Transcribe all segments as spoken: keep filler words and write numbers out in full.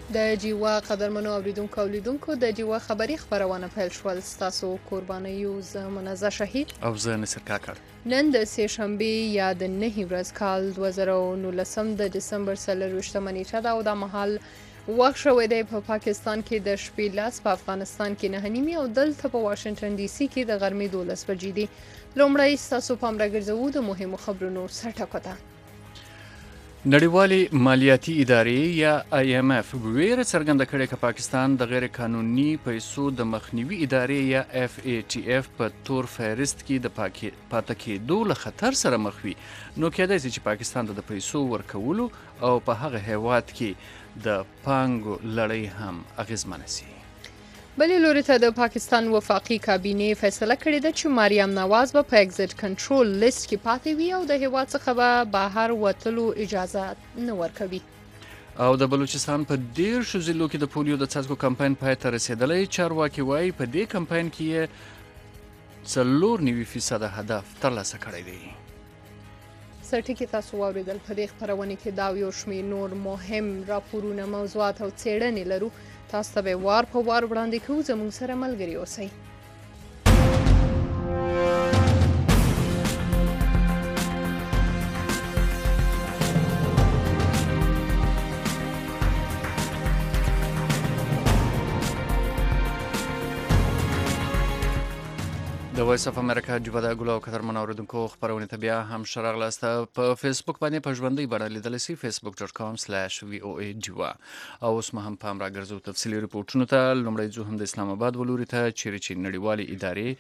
د جیوا قدرمنو اوریدونکو او لیدونکو د جیوا خبری خبرونه پیل شول. ستاسو قربانیو زه منزه شهید او زه نصر کاکړ. نن د سه شنبه یا د نهي ورځ کال دوه زره او نولسم د دسمبر څلرویشتمه نیټه ده او د مهال وخت شوی دی په پاکستان کې د شپې لس، په افغانستان کې نهه نیمې او دلته په واشنگټن ډي سي کې د غرمې دولس بجې دي. لومړی ستاسو پام راګرځوو د مهمو خبرونو سرټکو ته. نړیوالې مالیاتي ادارې یا آی ایم اف ویره څرګنده کړې چې پاکستان د غیر قانوني پیسو د مخنیوي ادارې یا اف ای ټي اف په تور فهرست کې د پاتې کېدو له خطر سره مخ وي. نو کېدای شي چې پاکستان د پیسو ورکولو او په هغه هیواد کې د پانګو لړۍ هم اغیزمنه شي. بلې لوري ته د پاکستان وفاقي کابینې فیصله کړې ده چې مریم نواز به په ایگزیټ کنټرول لیست کې پاتې وي او د هیواد څخه به بهر وتلو اجازه نه ورکوي. او د بلوچستان په دېرشو ضلعو کې د پولیو د څاڅکو کمپاین پای ته رسېدلی. چارواکي وایي په دې کمپاین کې یې څلور نوي فیصده هدف ترلاسه کړی دی. سرټکي تاسو واورېدل. په دې خپرونه کې دا یو شمېر نور مهم راپورونه، موضوعات او څېړنې لرو. تاسو ته به وار په وار وړاندې کوو. زموږ سره ملګري اوسئ. د وایس اف امریکا جوبه د ګلو قدرمنو اوریدونکو خبرونه ته بیا هم ښه راغلاست. په فیسبوک باندې په ژوندۍ بڼه لیدلی سئ فیسبوک ډاټ کام سلیش وی او ای جوبه. او اوس مو هم پام راګرځو تفصیلي رپورټونو ته. لومړی ځو هم د اسلام آباد ولوري ته چیرې چې نړیوالې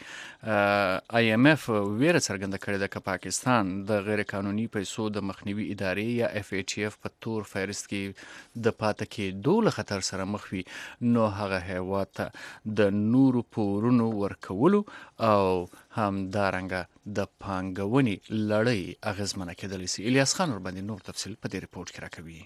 ادارې آی ایم اف ویره څرګنده کړې ده چې پاکستان د غیر قانوني پیسو د مخنیوي ادارې یا اف ای ټي اف په تور فهرست کې د پاتې کېدو له خطر سره مخ وي. نو هغه هیواد ته د نورو پورونو ورکولو او هم دارنګه د پانګونې لړۍ اغیزمنه کېدلی سي. الیاس خان ورباندې نور تفصیل په دې رپورټ کې راکوي.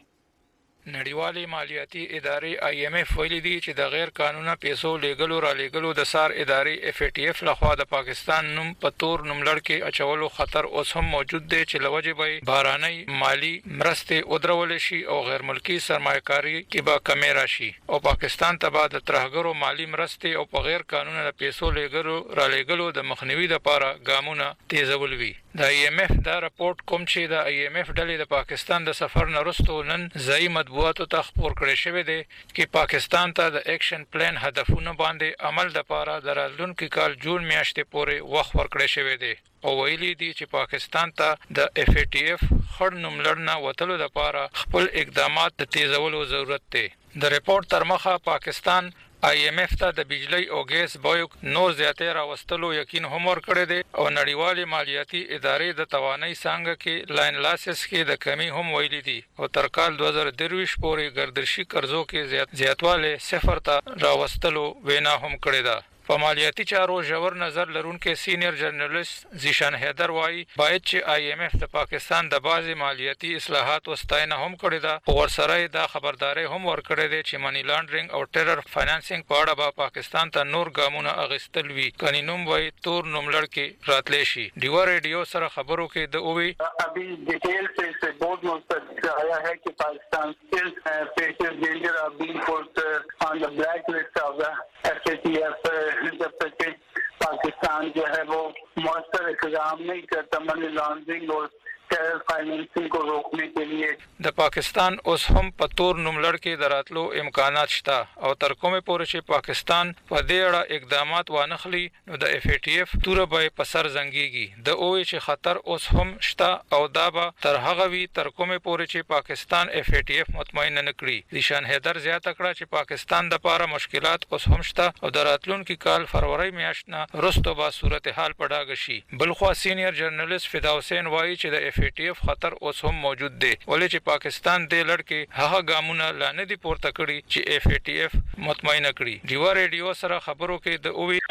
نړیوالې مالیاتي ادارې آی ایم اف ویلي دي چې د غیر قانونه پیسو لیږلو را لیږلو د سار ادارې اف ای ټي اف لخوا د پاکستان نوم په تور نوملړ کې اچولو خطر اوس هم موجود دی چې له وجې به بهرنۍ مالي مرستې ودرول شي او غیر ملکي سرمایه‌کاري کې به کمې راشي او پاکستان ته به د ترهګرو مالي مرستې او په غیر قانونه د پیسو لیږلو را لیږلو د مخنیوي لپاره ګامونه تیزول وي. د آی ایم اف دا راپورټ کوم چې د آی ایم اف ډلې د پاکستان د سفر نه وروسته نن ځایي مطبوعاتو ته خپور کړی شوی دی چې پاکستان ته د ایکشن پلان هدفونو باندې عمل لپاره د راتلونکي کال جون میاشتې پورې وخت ورکړی شوی دی او ویلي دي چې پاکستان ته د اف ای ټي اف خړ نوملړ نه وتلو لپاره خپل اقدامات د تیزولو ضرورت دی. د ریپورت تر مخه پاکستان آی ایم اف ته د بجلی او ګیس بیو نور زیاتې راوستلو یقین هم ورکړی دی او نړیوالې مالیاتي ادارې د توانایي څانګه کې لاین لاسز کې د کمی هم ویلي دي او تر کال دوه زره درویشت پورې ګردشي قرضو کې زیات زیاتوالی صفر ته راوستلو وینا هم کړې ده. په مالیاتي چارو ژور نظر لرونکي سینیئر جرنالست زیشان حیدر وایي باید چې آی ایم اف د پاکستان د بعضې مالیاتي اصلاحاتو ستاینه هم کړې ده خو ورسره یې دا خبرداری هم ورکړی دی چې منی لانډرینګ او ټیرر فاینانسینګ په اړه به پاکستان ته نور ګامونه اخیستل وي کني نوم به تور نوملړ کې راتلی شي. ډیوا ریډیو سره خبرو کې د اووی ابھی ډیټیل سے سے بہت مستقل آیا ہے کہ پاکستان still faces danger of being put on the blacklist of the ایف اے ٹی ایف جب تک کہ پاکستان جو ہے وہ مؤثر اقدام نہیں کرتا منی لانڈرنگ اور ټیرر فاینانسینګ کو روکنے کے لیے. د پاکستان اوس هم په تور نوملړ کې د راتلو امکانات شته او تر کومې پورې چې پاکستان په دې اړه اقدامات وانخلي نو د اف ای ټي اف توره به په سر زنګيږي. د اوې چې خطر اوس هم شته او دا به تر هغه وی تر کومې پورې چې پاکستان اف ای ټي اف مطمئن نه کړي. ذیشان حیدر زیاته کړه چې پاکستان د لپاره مشکلات اوس هم شته او د راتلونکي کال فروری میاشت نه وروسته به صورتحال په ډاګه شي. بلخوا سینیئر جرنالست فدا حسین وایي چې د اف ای ټي اف خطر اوس هم موجود دی ولې چې پاکستان دې لړ کې هغه ګامونه لا نه دي پورته کړي چې اف ای ټي اف مطمئن کړي. ډیوا ریډیو سره خبرو کې د اووی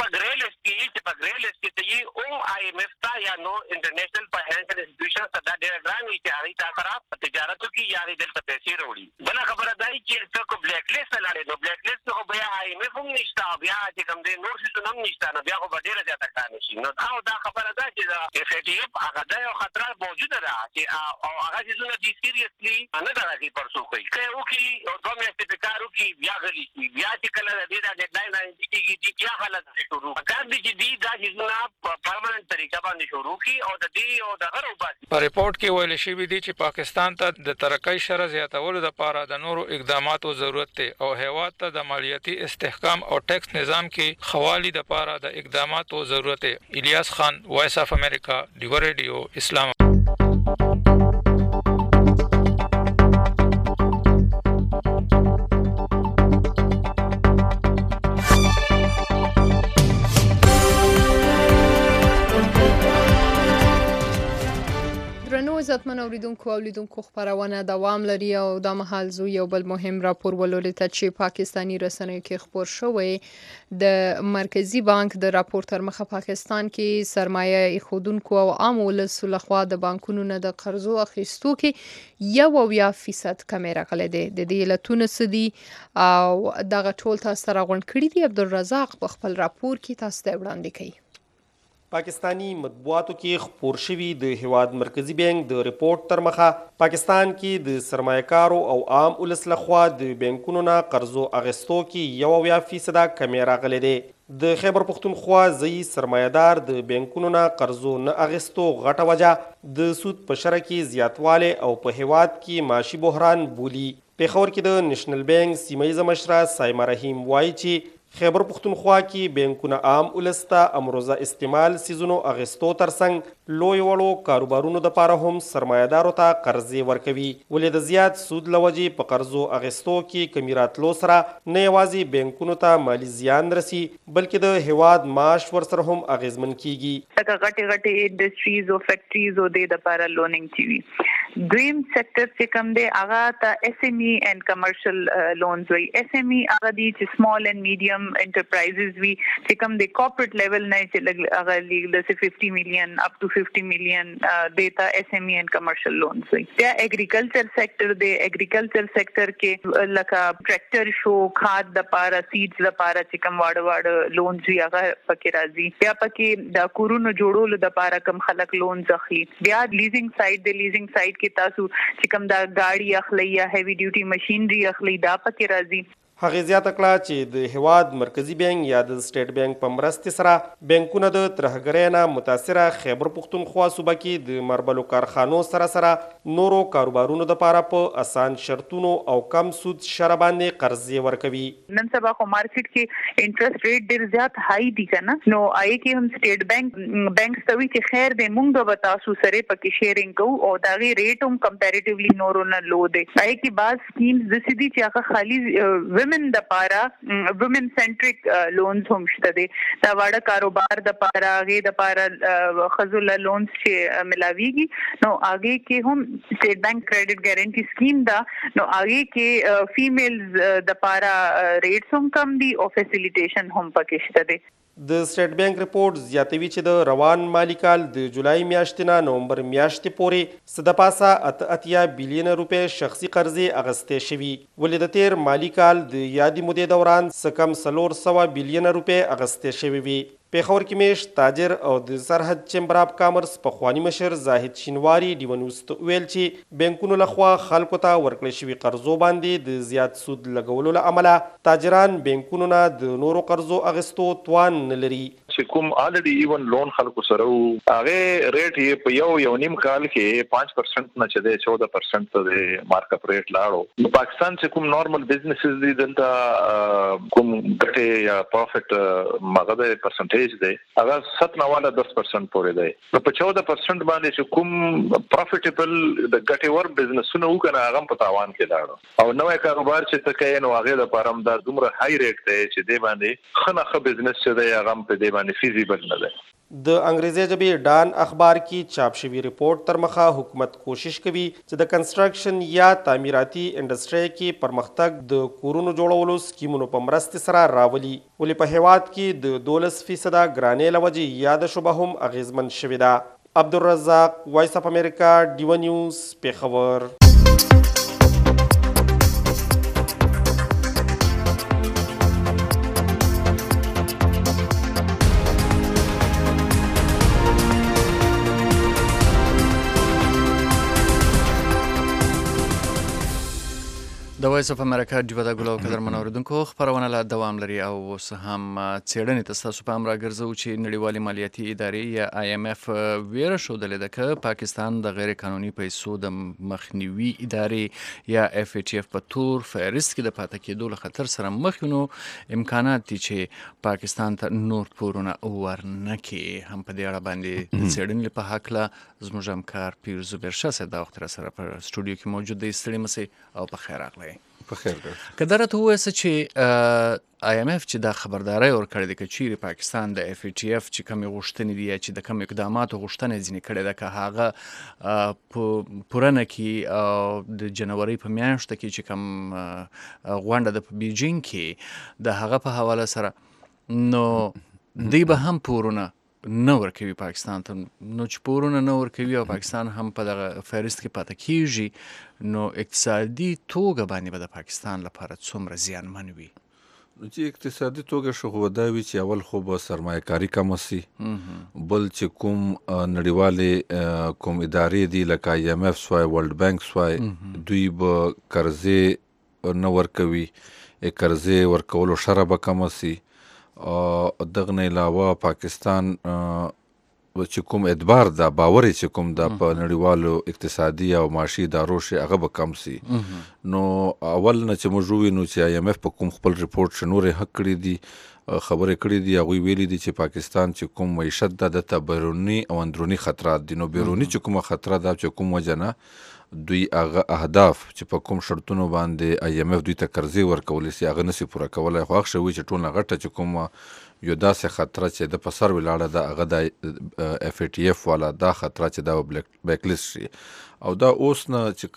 آئی ایم ایف تا یا نو انٹرنیشنل فائنانشل انسٹیٹیوشن صدا ډیر ګران وي چې هغه تا سره تجارتو کې یاري دلته پیسې وروړي. بل خبره دا چې څوک بلیک لیست لاړې نو بلیک لیست خو بیا آئی ایم ایف هم نشته بیا چې کوم دې نور څه هم نشته نو بیا خو ډیره زیاته کار نشي. نو دا دا خبره ده چې اف ای ټي اف هغه دا یو خطر موجوده ده چې او هغه چې زونه دي سیریسلی نه دا راځي پرسو کوي که او کې دوه میاشتې په کې بیا غلي شي بیا چې کله د دې د ډیډلاین راځي چې بیا حالت شروع کار دي چې دې دا چې په پرمننت طریقه باندې شروع کی او د دې او د غرو باندې په ریپورت کې ویل شوی دی چې پاکستان ته د ترقۍ شرط زیاتولو لپاره د نورو اقداماتو ضرورت دی او هیواد ته د مالیاتي استحکام او ټیکس نظام کې خوالي لپاره د اقداماتو ضرورت دی. الیاس خان، وایس اف امریکا، ډیو ریډیو، اسلام. عزتمن اوریدونکو او لیدونکو خبرونه دوام لري او د مهال زو یو بل مهم راپور ولولې ته چې پاکستانی رسنیو کې خبر شوی د مرکزی بانک د راپور تر مخه پاکستان کې سرمایه ایښودونکو او عام ولس لخوا د بانکونو نه د قرضو اخیستو کې یو اویا فیصد کمی راغلی دی. د دې علتونه څه دي او دغه ټول تاسو ته راغونډ کړي دي. عبدالرزاق په خپل راپور کې تاسو ته وړاندې کوي. پاکستانی مطبوعاتو کې خپور شوي د هیواد مرکزی بانک د ریپورت تر مخه پاکستان کې د سرمایه‌کارو او عام ولس لخوا د بانکونو نه قرضو اخیستو کې یو اویا فیصده کمی راغلی دی. د خیبر پختونخوا ځایي سرمایه‌دار د بانکونو نه قرضو نه اخیستو غټه وجه د سود په شرح کې زیاتوالی او په هیواد کې معاشي بحران بولي. پېښور کې د نېشنل بانک سیمه مشره سایمه رحیم وایي چې خیبر پختونخوا کې بانکونه عام ولس ته امروزه استعمال سیزونو اغستو ترڅنګ لوی وړو کاروبارونو دپاره هم سرمایه‌دارو ته قرضې ورکوي. ولې د زیات سود له وجې په قرضو اغستو کې کمی راتلو سره نه یوازې بانکونو ته مالي زیان رسي بلکې د هیواد معاش ورسره هم اغیزمن کیږي. لکه غټې غټې انډسټریز او فیکټریز او د دپاره لونینګ چې وي. دویم سیکټر چې کوم دی هغه ته اس ایم ای اینڈ کمرشل لونز وي. اس ایم ای هغه دي چې سمال اینڈ میډیم enterprises وی چې کوم د کارپوریټ لیول نه چې هغه لیګل د پچاس میلیون اپ ټو پچاس میلیون دیتا اس ایم ای اینڈ کمرشل لونز وي. بیا اګریکلچر سیکټر دی. اګریکلچر سیکټر کې لکه ټریکټر شو، کھاد د پاره، سیډز د پاره چې کوم واړه واړه لونز وي هغه پکې راځي. بیا پکې د کورونو جوړولو د پاره کوم خلک لونز اخلي. بیا لیزینګ سایډ دی. لیزینګ سایډ کې تاسو چې کوم دا گاڑی اخلي یا هیوی ډیوټي ماشينري اخلي دا پکې راځي. هغې زیاته کړه چې د هیواد مرکزی بانک یا د سټیټ بانک په مرستې سره بانکونه د ترهګرۍ نه متاثره خیبر پختونخوا صوبه کې د مربلو کارخانو سره سره نورو کاروبارونو دپاره په اسان شرطونو او کم سود شرح باندې قرضې ورکوي. نن سبا خو مارکیټ کې انټرست ریټ ډېر زیات هاي دي که نه، نو هغې کې هم سټیټ بانک بانک ته وي چې خیر دی موږ به تاسو سره پکې شیرینګ کوو او د هغې ریټ هم کمپیریټیولی نورو نه لو دی. هغې کې بعض سکیمز داسې دي چې هغه خالي ومن د پاره وومن سنټریک لونز هم شته دي. دا واړه کاروبار د پاره هغې د پاره ښځو له لونز چې ملاویږي نو هغې کې هم سټیټ بانک کریډټ ګارنټي سکیم ده. نو هغې کې فیمیلز د پاره ریټس هم کم دي او فیسیلیټیشن هم پکې شته دي. د سټیټ بانک ریپورت زیاتوي چې د روان مالي کال د جولای میاشتې نه نومبر میاشتې پورې څه د پاسه اته اتیا بیلیونه روپۍ شخصي قرضې اخیستې شوي. ولې د تیر مالي کال د یادې مودې دوران څه کم څلور سوه بیلیونه روپۍ اخیستې شوي وي. پېښور کې میشت تاجر او د سرحد چیمبر اف کامرس پخواني مشر زاهد شینواري ډیو نیوز ته ویل چې بانکونو لخوا خلکو ته ورکړل شوي قرضو باندې د زیات سود لګولو له امله تاجران بانکونو نه د نورو قرضو اخیستو توان نه لري. چې کوم الریډي ایون لون خلکو سره وو هغه ریټ یې په یو یو نیم کال کې پانچ پرسنټ نه چې دی چوده پرسنټ ته د مارک اپ ریټ لاړو. نو پاکستان چې کوم نارمل بزنسز دي دلته کوم ګټې یا پروفیټ مغه د پرسنټیج دی هغه ستنه والا دس پرسنټ پورې دی. نو په چوده پرسنټ باندې چې کوم پروفیټیبل د ګټې ور بزنسونه وکړه هغه په تاوان کې لاړو او نوې کاروبار چې ته کوې نو هغې لپاره هم دا دومره هاي ریټ دی چې دی باندې ښه نه ښه بزنس چې دی هغه هم په دې باندې فیزیبل نه دی. د انګریزي ژبې ډان اخبار کې چاپ شوي ریپورت تر مخه حکومت کوشش کوي چې د کنسټرکشن یا تعمیراتي انډسټرۍ کې پرمختګ د کورونو جوړولو سکیمونو په مرستې سره راولي. ولې په هیواد کې د دولس فیصده ګرانۍ له وجې یاده شبه هم اغیزمن شوې ده. عبدالرزاق، وایس اف امریکا، ډیو نیوز، پېښور. د وایس اف امریکا د ودا ګلو قدر منوردونکو خبرونه لا دوام لري او اوس هم څېړنې ته تاسو په امر راګرځو چې نړیوالې مالیاتي ادارې یا آی ایم اف ویره شودلې ده چې پاکستان د غیر قانوني پیسو د مخنیوي ادارې یا اف ای ټی اف په تور فهرست کې د پاتې کېدو له خطر سره مخ نو امکانات دي چې پاکستان ته نور پورونه ورنکړي. هم په دې اړه باندې د څېړنې په هکله زموږ همکار پیر زبیر شاه صاحب دا وخت سره په سټوډیو کې موجود دی. ستړي مسئ او په خیر راغلی. په خیر راغلی. که دا راته ووایاست چې آی ایم اف چې دا خبرداری ورکړې ده که چیرې پاکستان د اف ای ټي اف چې کومې غوښتنې دي یا چې د کوم اقداماتو غوښتنه ځینې کړې ده که هغه پوره نه کړي او د جنورۍ په میاشت کې چې کوم غونډه ده په بیجینګ کې د هغه په حواله سره نو دوی به هم پورونه نه ورکوي پاکستان ته. نو چې پورونه نه ورکوي او پاکستان هم په دغه فهرست کې پاتې کیږي نو اقتصادي توګه باندې به د پاکستان لپاره څومره زیانمن وي؟ چې اقتصادي توګه شو خو دا وي چې اول خو به سرمایه کاري کمه سي، بل چې کوم نړیوالې کوم ادارې دي لکه آی ایم اف سوای ورلډ بانک سوای دوی به قرضې نه ورکوي، قرضې ورکولو شره به کمه سي. دغه نه علاوه پاکستان چې کوم اعتبار دا باور چې کوم دا په نړیوالو اقتصادي او معاشي ادارو شي هغه به کم سي. نو اول نه چې موږ ووینو چې آی ایم اف په کوم خپل ریپورټ چې نورې حق کړي دي خبرې کړي دي هغوی ویلي دي چې پاکستان چې کوم معیشت ده دته بیروني او اندروني خطرات دي. نو بیروني چې کومه خطره ده چې کوم وجه نه دوی هغه اهداف چې په کوم شرطونو باندې آی ایم اف دوی ته قرضې ورکولی سي هغه نسي پوره کولی. خو هغه شوي چې ټوله غټه چې کومه یو داسې خطره چې د په سر ولاړه ده هغه د اف ای ټي اف والا دا خطره چې دا بلیک لیست شي او دا اوس نه چې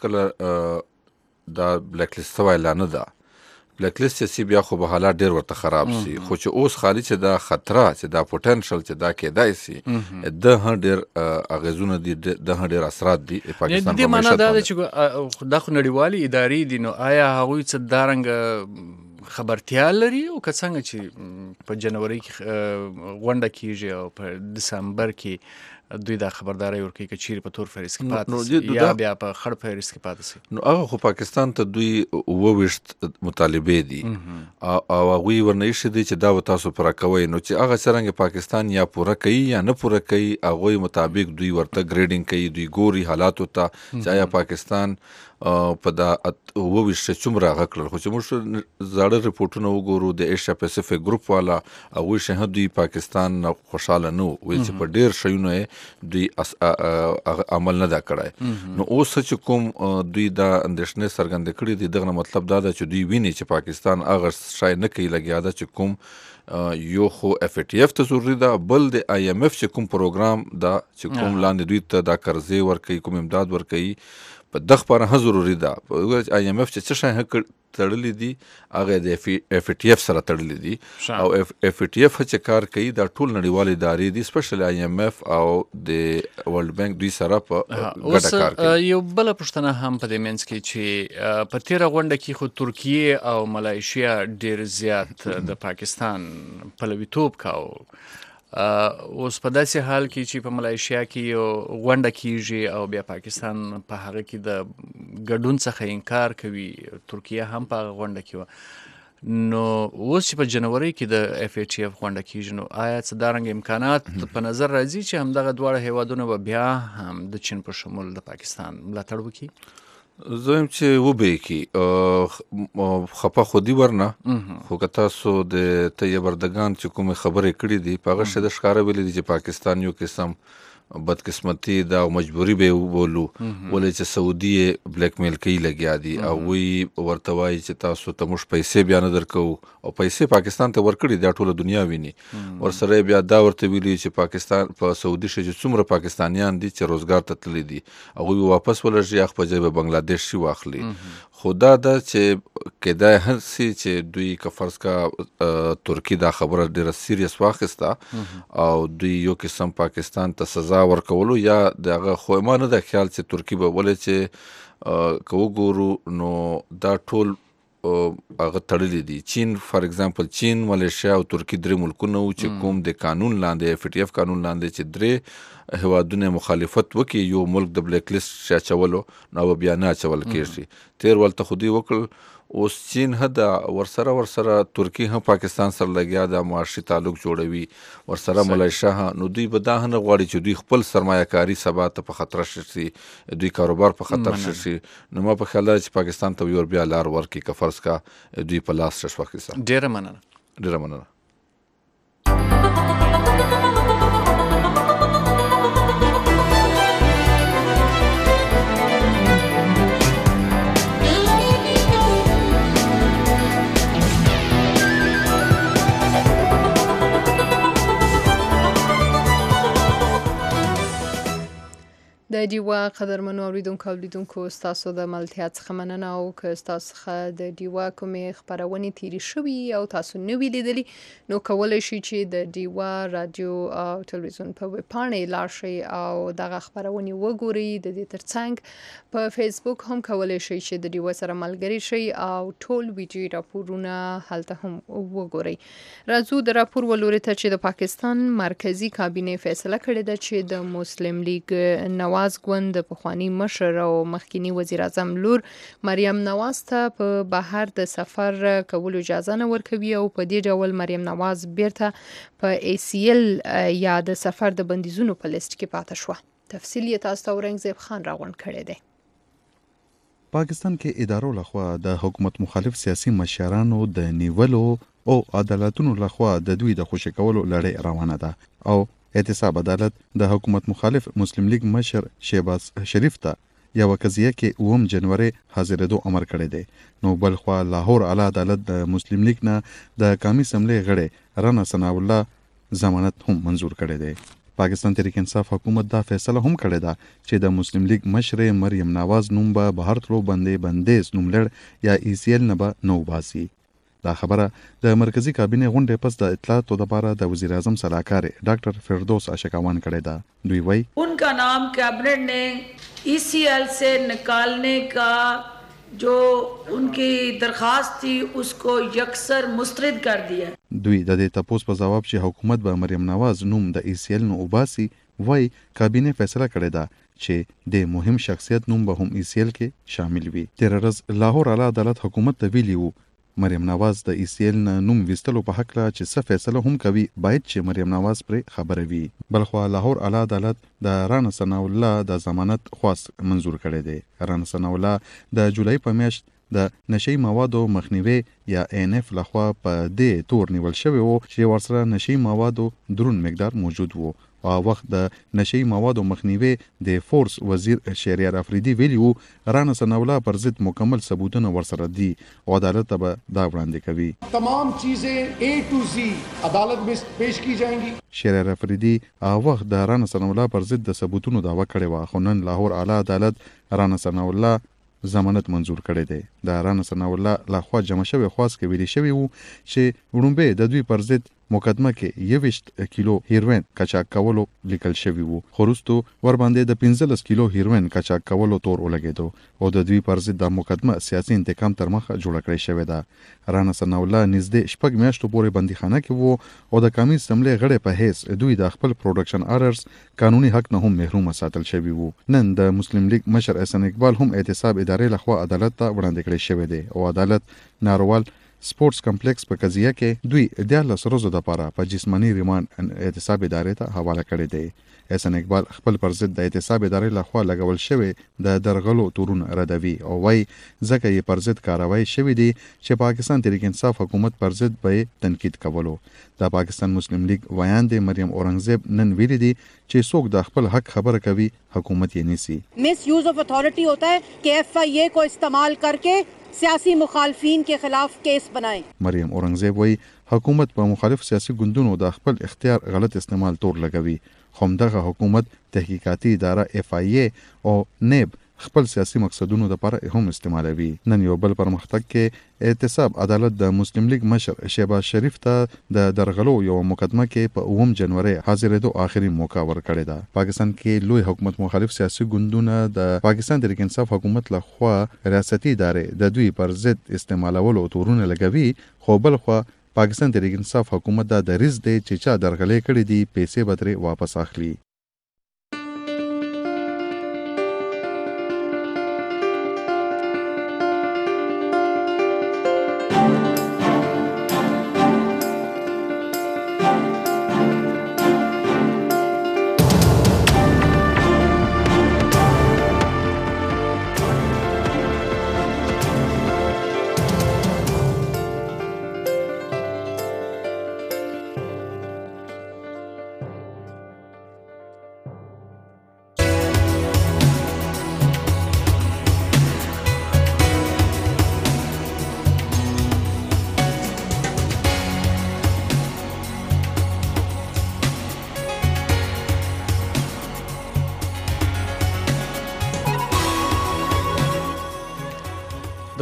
کله دا بلیک لیست سوی لا نه ده. بلیک لیست چې سي بیا خو به حالات ډېر ورته خراب سي، خو چې اوس خالي چې دا خطره چې دا پوټنشل چې دا کېدای سي د هم ډېر اغېزونه دي، د هم ډېر اثرات دي پاکستان په معیشت باندې. دا ده چې دا خو نړیوالې ادارې دي نو آیا هغوی څه دارنګه خبرتیا لري او که څنګه چې په جنورۍ کې غونډه کیږي او په دسمبر کې دوی دا خبرداری ورکوي که چیرې په تور فهرست کې پاتې سي یا بیا په خړ فهرست کې پاتې سي؟ نو هغه خو پاکستان ته دوی اووه ویشت مطالبې دي او هغوی ورنه ایښي دي چې دا به تاسو پوره کوئ. نو چې هغه څرنګه پاکستان یا پوره کوي یا نه پوره کوي هغوی مطابق دوی ورته ګریډینګ کوي، دوی ګوري حالاتو ته چې آیا پاکستان په دا اووه ویشت څومره هغه کړل. خو چې موږ زاړه ریپورټونه وګورو د ایشیا پیسفیک ګروپ والا هغوی شه دوی پاکستان نه خوشحاله نه و، وایي چې په ډېر شیونو یې دوی عمل نه دا کړی. نو اوس چې کوم دوی دا اندېښنې څرګندې کړي دي دغه مطلب دا ده چې دوی ویني چې پاکستان هغه شی نه کوي لګیا ده چې کوم یو خو اف ای ټي اف ته ضروري ده، بل د آی ایم اف چې کوم پروګرام دا چې کوم لاندې دوی ته دا قرضې ورکوي کوم امداد ورکوي په دغه لپاره هم ضروري ده. آی ایم اف چې څه شی تړلي دي هغه د اف ای ټي اف سره تړلي دي او اف ای ټي اف چې کار کوي دا ټول نړیوالې ادارې دي سپیشلی آی ایم اف او د ورلډ بانک دوی سره په ګډه کار کوي. یو بله پوښتنه هم په دې منځ کې چې په تېره غونډه کې خو ترکیې او ملایشیا ډېر زیات د پاکستان پلویتوب کاوه. اوس په داسې حال کې چې په ملایشیا کې یو غونډه کیږي او بیا پاکستان په هغه کې د ګډون څخه انکار کوي، ترکیه هم په هغه غونډه کې وه. نو اوس چې په جنورۍ کې د اف ای ټي اف غونډه کیږي نو آیا څه دارنګه امکانات په نظر راځي چې همدغه دواړه هیوادونه به بیا هم د چین په شمول د پاکستان ملاتړ وکړي؟ زه یم چې وبې کې خپه خو دي ورنه، خو که تاسو د تیه بردګان چې کومې خبرې کړي دي په هغه شی د ښکاره ویلي دي چې پاکستان یو قسم بدقسمتي دا مجبوري به وبولو ولې چې سعودي یې بلیک میل کوي لګیا دي او وی ورته وایي چې تاسو ته موږ پیسې بیا نه درکوو او پیسې پاکستان ته ورکړي دا ټوله دنیا ویني. ورسره بیا دا ورته ویلي چې پاکستان په سعودي شي چې څومره پاکستانیان دي چې روزګار ته تللي دي هغوی واپس ولرژي هغه په ځای به بنګلادیش شي واخلي. خو دا ده چې کیدای هسي چې دوی که فرض کا ترکی دا خبره ډېره سیریس واخیسته او دوی یو قسم پاکستان ته سزا ورکولو یا دغه خو ما نه د خیال چې ترکی به ولې چې که وګورو نو دا ټول هغه تړلي دي. چین فار اگزامپل چین ملیشیا او ترکی درې ملکونه وو چې کوم د قانون لاندې اف ټي اف قانون لاندې چې درې هیوادونه مخالفت وکړي یو ملک د بلیک لیست شي اچولو نو بیا نه اچول کېږي. تیر ولته خو دوی وکړل اوس چین هدا ورسره ورسره ترکی هم پاکستان سره لګیا د معاشي تعلق جوړوي ورسره ملیشیا نو دوی به دا نه غواړي چې دوی خپل سرمایه کاری سبا ته په خطر شي دوی کاروبار په خطر شي نو ما په خیال چې پاکستان ته یو بیا لار ورکړي که فرض کا دوی په لاس شښ وکړي. ډیره مننه ډیره مننه. د ډیوا قدرمنو اوریدونکو او لیدونکو ستاسو د ملتیا څخه مننه او که ستاسو څخه د ډیوا کومې خپرونې تیرې شوي او تاسو نه وی لیدلي نو کولی شئ چې د ډیوا رادیو او تلویزیون په ویب پاڼې لاړ شئ او دغه خپرونې وګورئ. د دې ترڅنګ په فیسبوک هم کولی شئ چې د ډیوا سره ملګري شئ او ټول ویډیو راپورونه هلته هم وګورئ. راځو د راپور ولوري ته چې د پاکستان مرکزی کابینه فیصله کړې ده چې د مسلم لیگ نواز ګوند د پخوانی مشر او مخکینی وزیر اعظم لور مریم نواز ته په بهر د سفر کولو اجازه نه ورکوي او په دې ډول مریم نواز بیرته په ای سی ال یا د سفر د بندیزونو په لیست کې پاتې شوه. تفصیل یې تاسو ته اورنګزیب خان راغونډ کړی دی. پاکستان کې ادارو لخوا د حکومت مخالف سیاسي مشرانو د نیولو او عدالتونو لخوا د دوی د خوشی کولو لړۍ روانه ده او احتساب عدالت د حکومت مخالف مسلم لیگ مشر شهباز شریف ته یو قضیه کې اوم جنوري حاضرېدو امر کړی دی. نو بل خو لاهور اعلی عدالت د مسلم لیگ نه د قومي اسمبلی غړي رانا ثنا الله ضمانت هم منزور کړی دی. پاکستان تحریک انصاف حکومت دا فیصله هم کړی ده چې د مسلم لیگ مشر مریم نواز نوم به بهر تلو باندې بندیز نوملړ یا ای سی ال نه به نو باسي. دا خبره د مرکزی کابینه غونډې پس د اطلاعاتو لپاره د وزیر اعظم صلاحکار ډاکټر فردوس اشکوان کړی دا. دوی وایي उनका नाम कैबिनेट ने ई C L से निकालने का जो उनकी दरखास्त थी उसको यकसर मुस्तरद कर दिया. دوی د دې تپوس په جواب چې حکومت به مریم نواز نوم د ای سی ال نو وباسي وایي کابینه فیصله کړې ده چې د مهم شخصیت نوم به هم ای سی ال کې شامل وي. تیر ورځ لاهور اعلی عدالت حکومت ته ویلي وو مریم نواز د ای سی ال نوم وستلو په حق لا چې څه فیصله هم کوي باید چې مریم نواز پر خبره وي. بلخو لاهور اعلی عدالت د رانا ثنا الله د ضمانت خواست منزور کړی دی. رانا ثنا الله د جولای په میاشت د نشي موادو مخنیوي یا ان اف لخوا په دې تور نیول شوی وو چې ورسره نشي موادو درون مقدار موجود وو. او وخت د نشي موادو مخنیوي د فورس وزیر شهریار افریدی ویلیو رانا ثنا الله پر ضد مکمل ثبوتونه ورسره دي او عدالت به دا وړاندې کوي. تمام چیزیں اے ٹو زی عدالت میں پیش کی جائیں گی. شهریار افریدی او وخت د رانا ثنا الله پر ضد د ثبوتونو داوا کړی و خو نن لاهور اعلی عدالت رانا ثنا الله ضمانت منزور کړی دی. د رانا ثنا الله لخوا جمع شوی خواست کې ویلي شوی وو چې وړومبه د دوی پر ضد مقدمه کې یوشت کیلو هیروین کچاک کولو لیکل شوی وو. خورستو ور باندې د پنځلس کیلو هیروین کچاک کولو تور ولګیدو او د دوی پر ضد د مقدمه سیاسي انتقام تر مخه جوړ کړی شوی ده. رانا ثنا الله نږدې شپږ میاشتو پورې بندیخانه کې وو او د قومي اسمبلی غړي په هیڅ دوی د خپل پروډکشن آرډرز قانوني حق نه هم محروم ساتل شوی وو. نن د مسلم لیگ مشر احسان اقبال هم احتساب ادارې لخوا عدالت ته وړاندې کړی شوی دی او عدالت ناروال سپورتس کمپلیکس په قضیه کې دوی د لس ورځو لپاره په جسمانی ریماند احتساب ادارې ته حواله کړی دی. احسان اقبال خپل پر ضد د احتساب ادارې لخوا لګول شوی د درغلو تورونه ردوي او وايي ځکه یې پر ضد کاروایی شوی دی چې پاکستان تحریک انصاف حکومت پر ضد به تنقید کولو. د پاکستان مسلم لیگ ویان دی مریم اورنګزیب نن ویلي دی چې څوک د خپل حق خبره کوي حکومت یې نیسي. मिस यूज ऑफ अथॉरिटी होता है कि एफ आई ए को इस्तेमाल करके सियासी मुखालफिन के खिलाफ केस बनाए. مریم اورنګزیب وایي حکومت په مخالف سیاسي ګوندونو د خپل اختیار غلط استعمال تور لګوي. خو دغه حکومت تحقیقاتي اداره اف ای ای او نیب خپل سیاسي مقصدونو لپاره هم استعمالوي. نن یو بل پرمختګ کې احتساب عدالت د مسلم لیگ مشر شهباز شریف ته د درغلو یو مقدمه کې په اوم جنوري حاضرېدو آخري موقع ورکړی ده. پاکستان کې لوی حکومت مخالف سیاسي ګوندونه د پاکستان تحریک انصاف حکومت لخوا ریاستي ادارې د دوی پر ضد استعمالولو تورونه لګوي خو بل خو پاکستان تحریک انصاف حکومت دا دریز دی چې چا درغلې کړې دي پیسې به ترې واپس اخلي.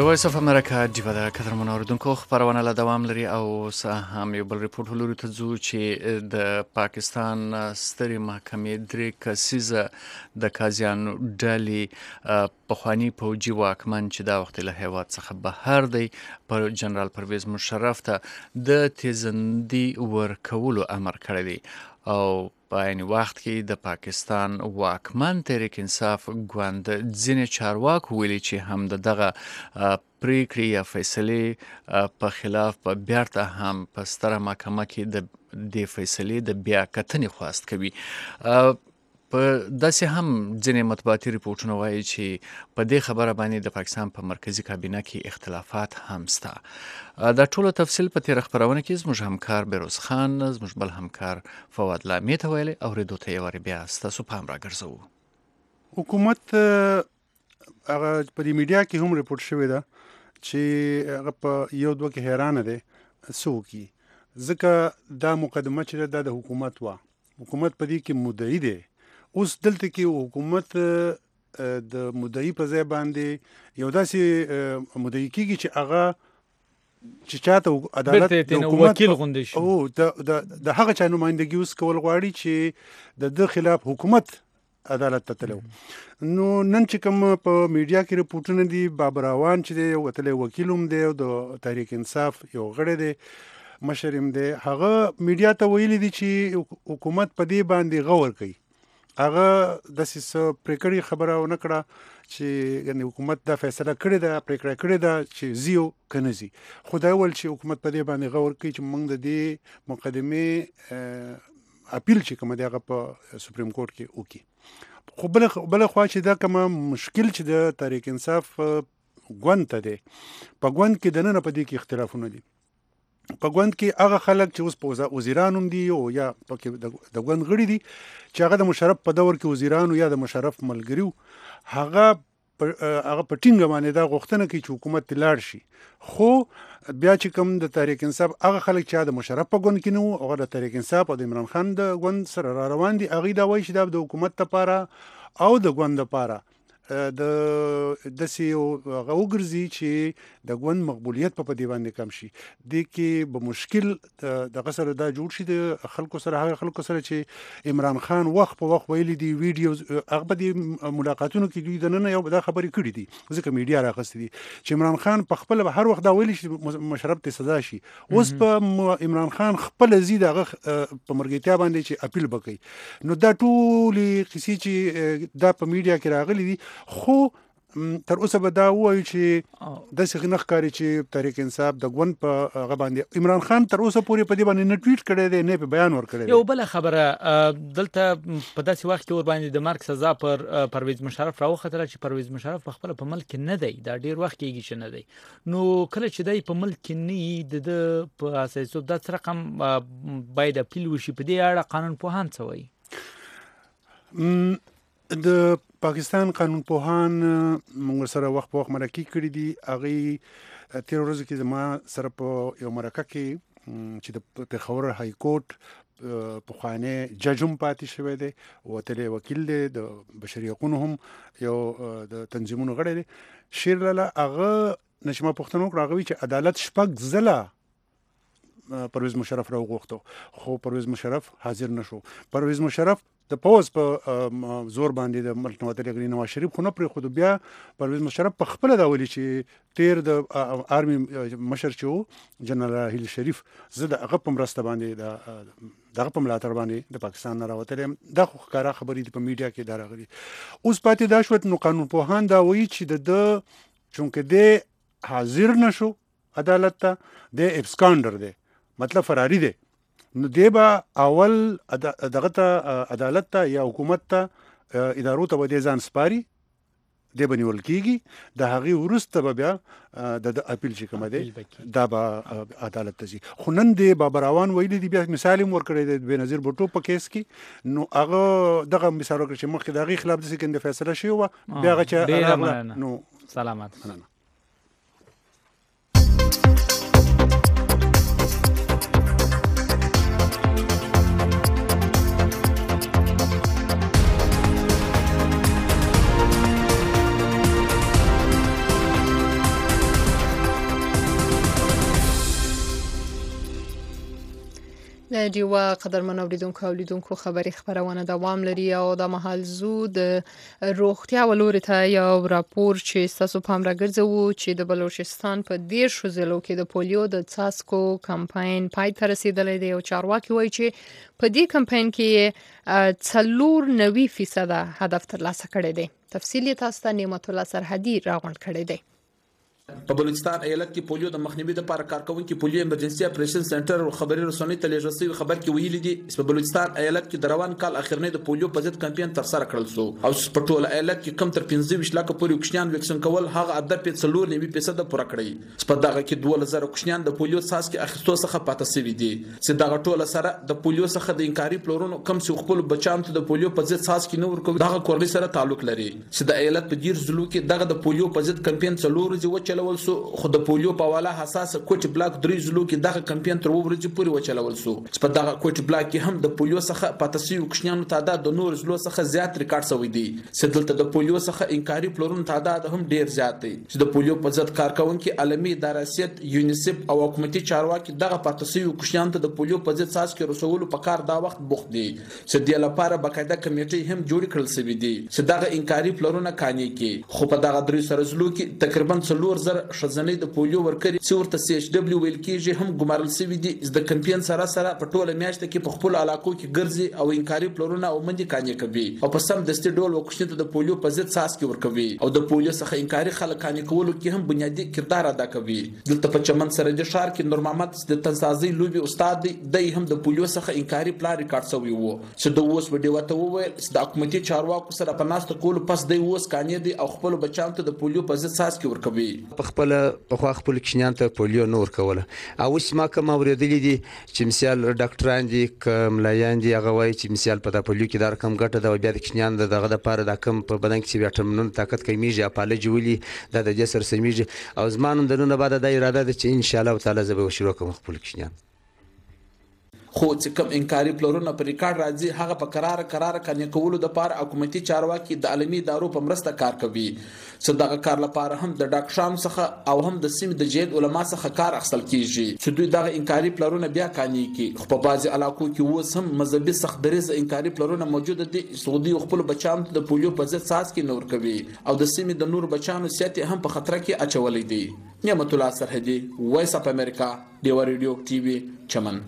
د وایس اف امریکا ډیوا د قدر منوردونکو خبرونه له دوام لري او سه هم یو بل ریپورت ولرو ته ځو چې د پاکستان سترې محکمې درې کسیزه د قاضیانو ډلې پخوانی پوجي واکمن چې دا وخت له هیواد څخه بهر دی پر جنرال پرویز مشرف ته د تیزندي ورکولو امر کړی دی او په عین وخت کې د پاکستان واکمن تحریک انصاف ګوند ځینې چارواکو ویلي چې هم د دغه پریکړې یا فیصلې په خلاف په بیرته هم په ستره محکمه کې د دې فیصلې د بیا کتنې خواست کوي. په داسې هم ځینې مطبوعاتي ریپورټونه وایي چې په دې خبره باندې د پاکستان په مرکزی کابینه کې اختلافات هم شته. دا ټولو تفصیل په تیر خبرونه کې زموږ همکار بیروز خان زموږ بل همکار فواد لامي ته ویلي اورېدو ته یې وارې بیا ستاسو پام راګرځوو. حکومت هغه په دې میډیا کې هم ریپورټ شوی ده چې هغه په یو دوه کې حیرانه دی څه وکړي ځکه دا مقدمه چې ده د حکومت وه حکومت په دې کې مدعي دی. اوس دلته کې حکومت د مدعي په ځای باندې یو داسې مدعي کېږي چې هغه چې چاته عدالت د حکومت وکیل غوندې شي او د هغه چا نمایندګي اوس کول غواړي چې د ده خلاف حکومت عدالت ته تلو. نو نن چې کوم په میډیا کې رپورټونه دي بابر اعوان چې دی یو وتلی وکیل هم دی او د تحریک انصاف یو غړی دی مشر هم دی هغه میډیا ته ویلي دي چې حکومت په دې باندې غور کوي. هغه داسې څه پرېکړې خبره ونه کړه چې یعنې حکومت دا فیصله کړې ده پرېکړه کړې ده چې ځي او که نه ځي خو دا وویل چې حکومت په دې باندې غور کوي چې موږ د دې مقدمې اپیل چې کومه دی هغه په سپریم کورټ کې وکړي. خو بله بله خوا چې دا کومه مشکل چې د تحریک انصاف ګوند ته دی په ګوند کې دننه په دې کې اختلافونه دي. په ګوند کې هغه خلک چې اوس په وزیران هم دي او یا پکې د ګوند غړي دي چې هغه د مشرف په دور کې وزیرانو یا د مشرف ملګریو هغه هغه په ټینګه باندې دا غوښتنه کوي چې حکومت ته لاړ شي. خو بیا چې کوم د تحریک انصاف هغه خلک چې د مشرف په ګوند کې نه وو هغه د تحریک انصاف او د عمران خان د ګوند سره را روان دي هغوی دا وایي چې دا د حکومت لپاره او د ګوند لپاره د داسې یو هغه وګرځي چې د ګوند مقبولیت په دې باندې کم شي. دې کې به مشکل دغه سره دا جوړ شي د خلکو سره هغه خلکو سره چې عمران خان وخت په وخت ویلي دي ویډیوز هغه په دې ملاقاتونو کې دوی دننه یو دا خبرې کړي دي ځکه میډیا راغستې دي چې عمران خان په خپل هر وخت دا ویلي چې مشرف ته سزا شي. اوس په عمران خان خپل زید هغه په مرګتیا باندې چې اپیل وکړي. نو دا ټولې قصې چې دا په میډیا کې راغلي دي خو تر اوسه به دا وایي چې داسې نه ښکاري چې تحریک انصاف د ګوند په هغه باندې عمران خان تر اوسه پورې په دې باندې نه ټویټ کړی دی نه په بیان ورکړی دی. یو بله خبره دلته په داسې وخت کې ور باندې د مرګ سزا پر پرویز مشرف راوختله چې پرویز مشرف په خپله په ملک کې نه دی دا ډېر وخت کېږي چې نه دی. نو کله چې دی په ملک کې نه وي د ده په اساسیتوب دا څه رقم باید اپیل وشي په دې اړه قانون پوهان څه وایي؟ د پاکستان قانون پوهان موږ سره وخت په وخت مرکې کړي دي. هغوی تېره ورځو کې زما سره په یو مرکه کې چې د پېښور های کورټ پخوانی جج هم پاتې شوی دی وتلی وکیل دی د بشري حقونو هم یو د تنظیمونو غړی دی شیر لاله هغه نه چې ما پوښتنه وکړه هغه وایي چې عدالت شپږ ځله پرویز مشرف راوغوښتو خو پرویز مشرف حاضر نشو. پرویز مشرف د پوز په زور باندې د ملک نواز غنی نواز شریف خو نه پرې خود بیا پرویز مشرف په خپل دا ویلي چې تیر د آرمي مشر چې جنرال راحیل شریف زه د هغه په مرسته باندې د دغه په ملاتړ باندې د پاکستان نه راوتلم. دا خو ښکاره خبرې دي په میډیا کې دا راغلي. اوس پاتې دا شوت نو قانون پوهان دا وایي چې د چونکه د حاضر نشو عدالت ته د ابسکانډر دی مطلب فراری دی نو دی به اول دغه ته عدالت ته یا حکومت ته ادارو ته به دی ځان سپاري دی به نیول کېږي د هغې وروسته به بیا د اپیل چې کومه دی دا به عدالت ته ځي. خو نن دی بابر اعوان ویلي دي بیا مثال هم ورکړی دی د بېنظیر بوټو په کیس کې نو هغه دغه مثال ورکړی چې مخکې د هغې خلاف داسې کېندې فیصله شوې وه بیا هغه چې راغله نو سلامت. دیوه قدرمن اوریدونکو او لیدونکو خبري خبرونه دوام لري او د مهال زو د روغتیا ولوري ته یو راپور چې تاسو پام راګرځو چې د بلوچستان په ډیر شو ضلعو کې د پولیو د څاڅکو کمپاین پای ته رسیدلی دی او چارواکي وایي چې په دې کمپاین کې څلور نوي فیصد هدف ترلاسه کړی دی. تفصیل تاسو ته نعمت الله سرحدي راغونډ کړی دی. په بلوچستان ایالت کې پولیو د مخنیوي لپاره کارکونکو پولیو ایمرجنسي اپریشن سنټر او خبري رسونې ته لیږل شوی خبر کې ویلي دي چې په بلوچستان ایالت کې د روان کال اخرنی د پولیو په ضد کمپاین تر سره کړل شو او په ټول ایالت کې کم تر پنځه ویشت لک پورې کوچنیان ویکسین کول هغه عدد په څلور نوي فیصد پوره کړی. په دغه کې دوه زره کوچنیان د پولیو څاڅکي اخیستو څخه پاتې شوي دي چې دغه ټول سره د پولیو څخه د انکاري پلورونو کم څو خپل بچان ته د پولیو په ضد څاڅکي نور کوي دغه کورنۍ سره تعلق لري چې د ایالت په ډیر ضلعو کې دغه د پولیو په ضد کمپاین څلور ورځې وچلول شو. د پولیو په حواله حساس کوټ بلاک درې ضلعو کې دغه کمپاین تر ورځې پورې وچلول شو. په دغه کوټ بلاک کې هم د پولیو څخه پاتې شوي کوچنیانو تعداد د نور ضلعو څخه زیات ریکارډ شوی دی چې دلته د پولیو څخه انکاري پلورونو تعداد هم ډیر زیات دی چې د پولیو په ضد کارکونکو عالمي ادارات یونیسف او حکومتي چارواکي دغه پاتې شوي کوچنیانو ته د پولیو په ضد څاڅکي رسولو په کار دا وخت بوخت دي چې د لپاره باقاعده کمیټې هم جوړ کړل شوی دي چې دغه انکاري پلورونه کاني کې خو په دغه درې سره ضلعو کې تقریبا څلور زره شزنې د پولیو ورکري چې ورته سی ایچ ډبلیو ویل کېږي هم ګمارل شوي دي د کمپاین سره سره په ټوله میاشت کې په خپل علاقو کې ګرځي او انکاري پلورونه او منډي کاني کوي او په سم دستي ډول وکښنه د پولیو په ضد څاڅکي ورکوي او د پولیو څخه انکاري خلک کاني کولو کې هم بنیادی کردار ادا کوي. دلته په چمن سره د شهر کې نور محمد د تنسازي لوبي استاد دی د هم د پولیو څخه انکاري پلان ریکارډ شوی وو چې د اوس وډیو ته وویل چې د حکومتي چارواکو سره په ناست کولو پس د اوس کاني دي او خپل بچان ته د پولیو په ضد څاڅکي ورکوي. په خپل په خو خپل کښنیان ته پولیو نور کوله او اوس ما کوم اوریدلی دي چې مثال ډاکټران دي کملایان دي هغه وایي چې مثال په د پولیو کې دا رقم ګټه د بیا د کښنیان دغه د پاره د کم په بدن کې ویټامینونو طاقت کمیږي اپاله جوړي د د جسر سمیږي او زمانو درونه بعد د اراده ده چې ان شاء الله تعالی زه به شروع کوم خپل کښنیان خو چې کوم انکاري پلورونه په ریکارډ راځي هغه په قرار قرار کني کولو د پاره حکومتي چارواکي د عالمي ادارو په مرسته کار کوي چې دغه کار لپاره هم د ډاکټرانو څخه او هم د سیمې د جید علما څخه کار اخیستل کیږي چې دوی دغه انکاري پلورونه بیا کاني کی خو په بعضي علاقو کې اوس هم مذهبي سخت دریز انکاري پلورونه موجود دي. سعودي خپل بچان د پولیو په ضد څاڅکي نور کوي او د سیمې د نور بچانو صحت هم په خطر کې اچولې دي. نعمت الله سرحدي وایس اپ امریکا دیو ریډیو ټي وي چمن.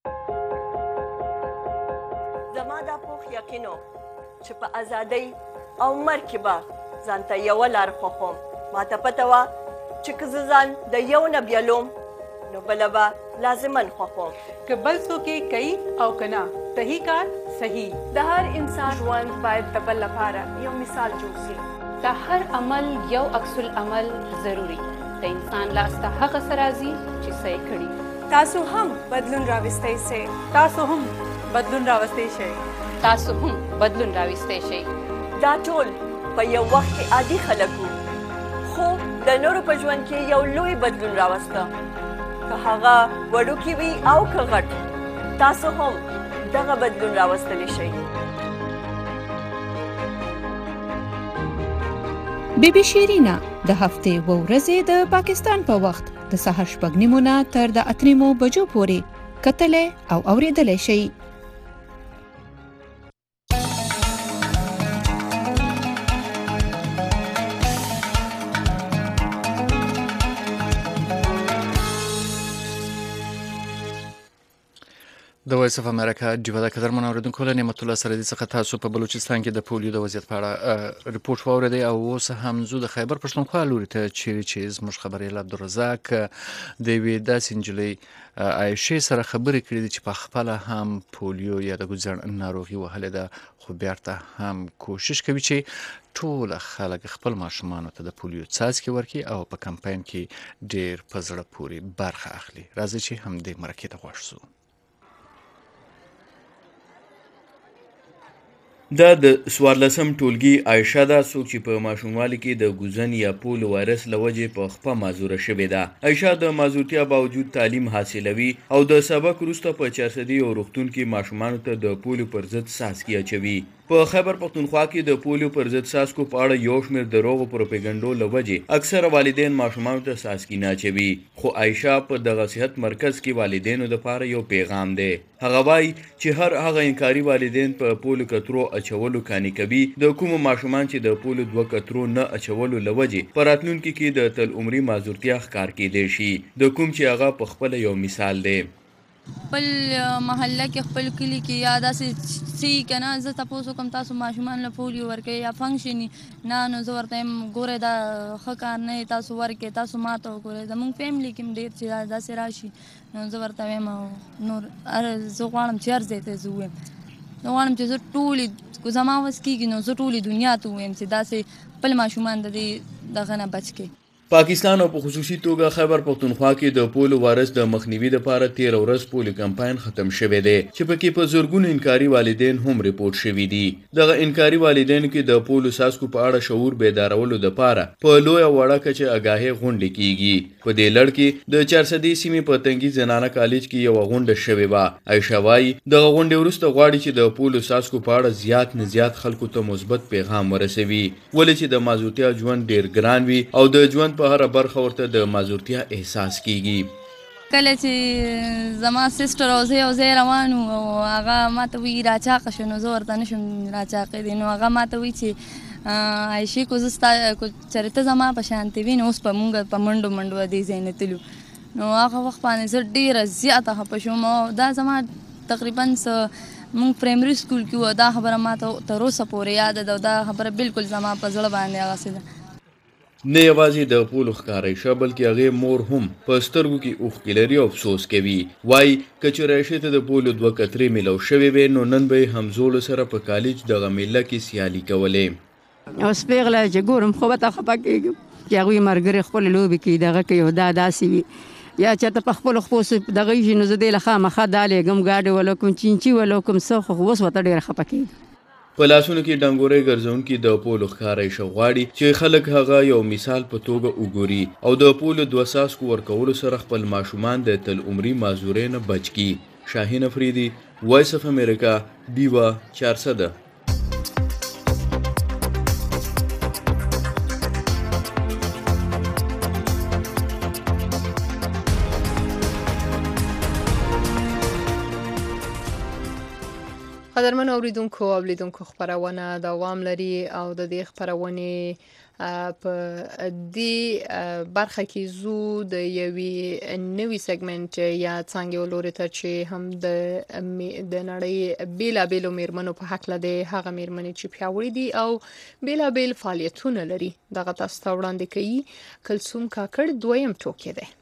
یقینو چې په ازادۍ او مرګ کې به ځانته یوه لار خوښوم. ماته پته وه چې که زه ځان د یو نه بیلوم نو بله به لازمن خوښوم. که بل څوک یې کوي او که نه صحیح کار صحیح. د هر انسان ژوند باید د بل لپاره یو مثال جوړ شي. د هر عمل یو عکس العمل ضروري. د انسان لاس ته هغه څه راځي چې څه یې کړي. تاسو هم بدلون راوستی شئ. تاسو هم بدلون راوستی شئ. تاسو هم بدلون راوستی شئ. دا ټول په یو وخت کې عادي خلک وو خو د نورو په ژوند کې یو لوی بدلون راوسته که هغه وړوکی وي او که غټ تاسو هم دغه بدلون راوستلی شئ. بی بی شیرینا د هفتې و ورځې د پاکستان په وخت د سهار شپږ نیمو نه تر د اته نیمو بجو پورې کتلی او اوریدلی شئ. د وایس اف امریکا جوړه د قدرمن اوریدونکو له نعمت الله سره د څخه تاسو په بلوچستان کې د پولیو د وضعیت په اړه ریپورت واوریدي او اوس هم زو د خیبر پښتونخوا لوري ته چیرې چې زموږ خبري له عبدالرزاق د وی د سنجلي عائشه سره خبرې کړې چې په خپل هم پولیو یا د ګوزن ناروغي وهله ده خو بیرته هم کوشش کوي چې ټول خلک خپل ماشومان ته د پولیو څاڅکي ورکړي او په کمپاین کې ډیر په زړه پورې برخه اخلي. راځي چې هم دې مرکه ته خوښ شو. دا د سوارلسم ټولګي عایشه ده څوک چې په ماشوموالي کې د ګوزن یا پولیو وایرس له وجې په خپه معذوره شوې ده. عایشه د معذورتیا باوجود تعلیم حاصلوي او د سبق وروسته په چارسدي او روغتون کې ماشومانو ته د پولیو پر ضد څاڅکي اچوي. په خیبر پختونخوا کې د پولیو پر ضد څاڅکو په اړه یو شمېر دروغو پروپاګنډو له وجې اکثره والدین ماشومانو ته څاڅکي نه اچوي. خو عایشه په دغه صحت مرکز کې والدینو دپاره یو پیغام دی. هغه وایي چې هر هغه انکاري والدین په پولیو کترو اچولو کاني کوي د کومو ماشومان چې د پولیو دوه کترو نه اچولو له وجې په راتلونکي کې د تل عمري معذورتیا ښکار کیدی شي، د کوم چې هغه په خپله یو مثال دی. خپل محله کې خپل کلي کې یا داسې سی که نه زه تپوس وکړم تاسو ماشومان له پولیو ورکوئ یا فنکشن نه نو زه ورته یم ګورئ دا ښه کار نه دی، تاسو ورکوئ، تاسو ماته وګورئ. زموږ فیملي کې هم ډېر چې داسې راشي نو زه ورته وایم نور زه غواړم چې هر ځای ته زه ووایم، زه غواړم چې زه ټولې که زما وس کېږي نو زه ټولې دنیا ته ووایم چې داسې خپل ماشومان د دې دغه نه بچ کړي. پاکستان او په خصوصي توګه خیبر پختونخوا کې د پولیو وایرس د مخنیوي لپاره تېره ورځ پولیو کمپاین ختم شوی دی چې پکې په زرګونو انکاري والدین هم ریپورټ شوي دي. دغه انکاري والدینو کې د پولیو څاڅکو په اړه شعور بیدارولو دپاره په لویه وړه کچه اګاهي غونډې کیږي. په دې لړ کې د چارسدې سیمې په تنګي زنانه کالج کې یوه غونډه شوې وه. عایشه وایي دغه غونډې وروسته غواړي چې د پولیو څاڅکو په اړه زیات نه زیات خلکو ته مثبت پیغام ورسوي، ولې چې د معذورتیا ژوند ډېر ګران وي او د ژوند په هره برخه ورته د معذورتیا احساس کیږي. کله چې زما سسټر او زه یو ځای روان وو او هغه ماته وایي راچاقه شو نو زه ورته نشم راچاقېدی، نو هغه ماته وایي چې عایشې کو زه ستا چېرې ته زما په شانتې وي نو اوس په مونږ په منډو منډو دې ځای نه تلو. نو هغه وخت باندې زه ډېره زیاته خفه شوم او دا زما تقریبا څه مونږ پرایمري سکول کې وو، دا خبره ماته تر اوسه پورې یاده ده او دا خبره بالکل زما په زړه باندې هغسې ده. نه یوازې د پولیو ښکار عایشه بلکې هغې مور هم په سترګو کې اوښکې لري او افسوس کوي. وایي که چېرې عایشې ته د پولیو دوه کترې میلاو شوې وې نو نن به یې همزولو سره په کالج دغه میله کې سیالي کولې. اوس پیغله چې ګورم خو به ته خفه کېږم چې هغوی ملګري خپلې لوبې کوي دغه کوي او دا داسې وي یا چېرته په خپلو خپو دغه شي نو زه دې له خامخا دا لېږم ګاډې ولا کوم چینچي ولا کوم څه خو اوس ورته ډېره خفه کېږم. په لاسونو کې ډنګورې ګرځونکي د پولیو ښکار عایشه غواړي چې خلک هغه یو مثال په توګه وګوري او د پولیو دوه څاڅکو ورکولو سره خپل ماشومان د تل عمري معذورۍ نه بچ کړي. شاهین افریدي، وایس اف امریکا، ډیوا چارسده. قدرمن اوریدونکو او لیدونکو خبرونه دوام لري او د دې خبرونه په دې برخه کې زو د یوې نوې سیګمنټ یا څنګه ولوري ته چې هم د د نړۍ بیلابېلو میرمنو په حق لده هغه میرمنې چې پیاوړي دي او بیلابېل فعالیتونه لري دغه تاسو ته وړاندې کوي کلثوم کاکړ دویم ټوکی دی.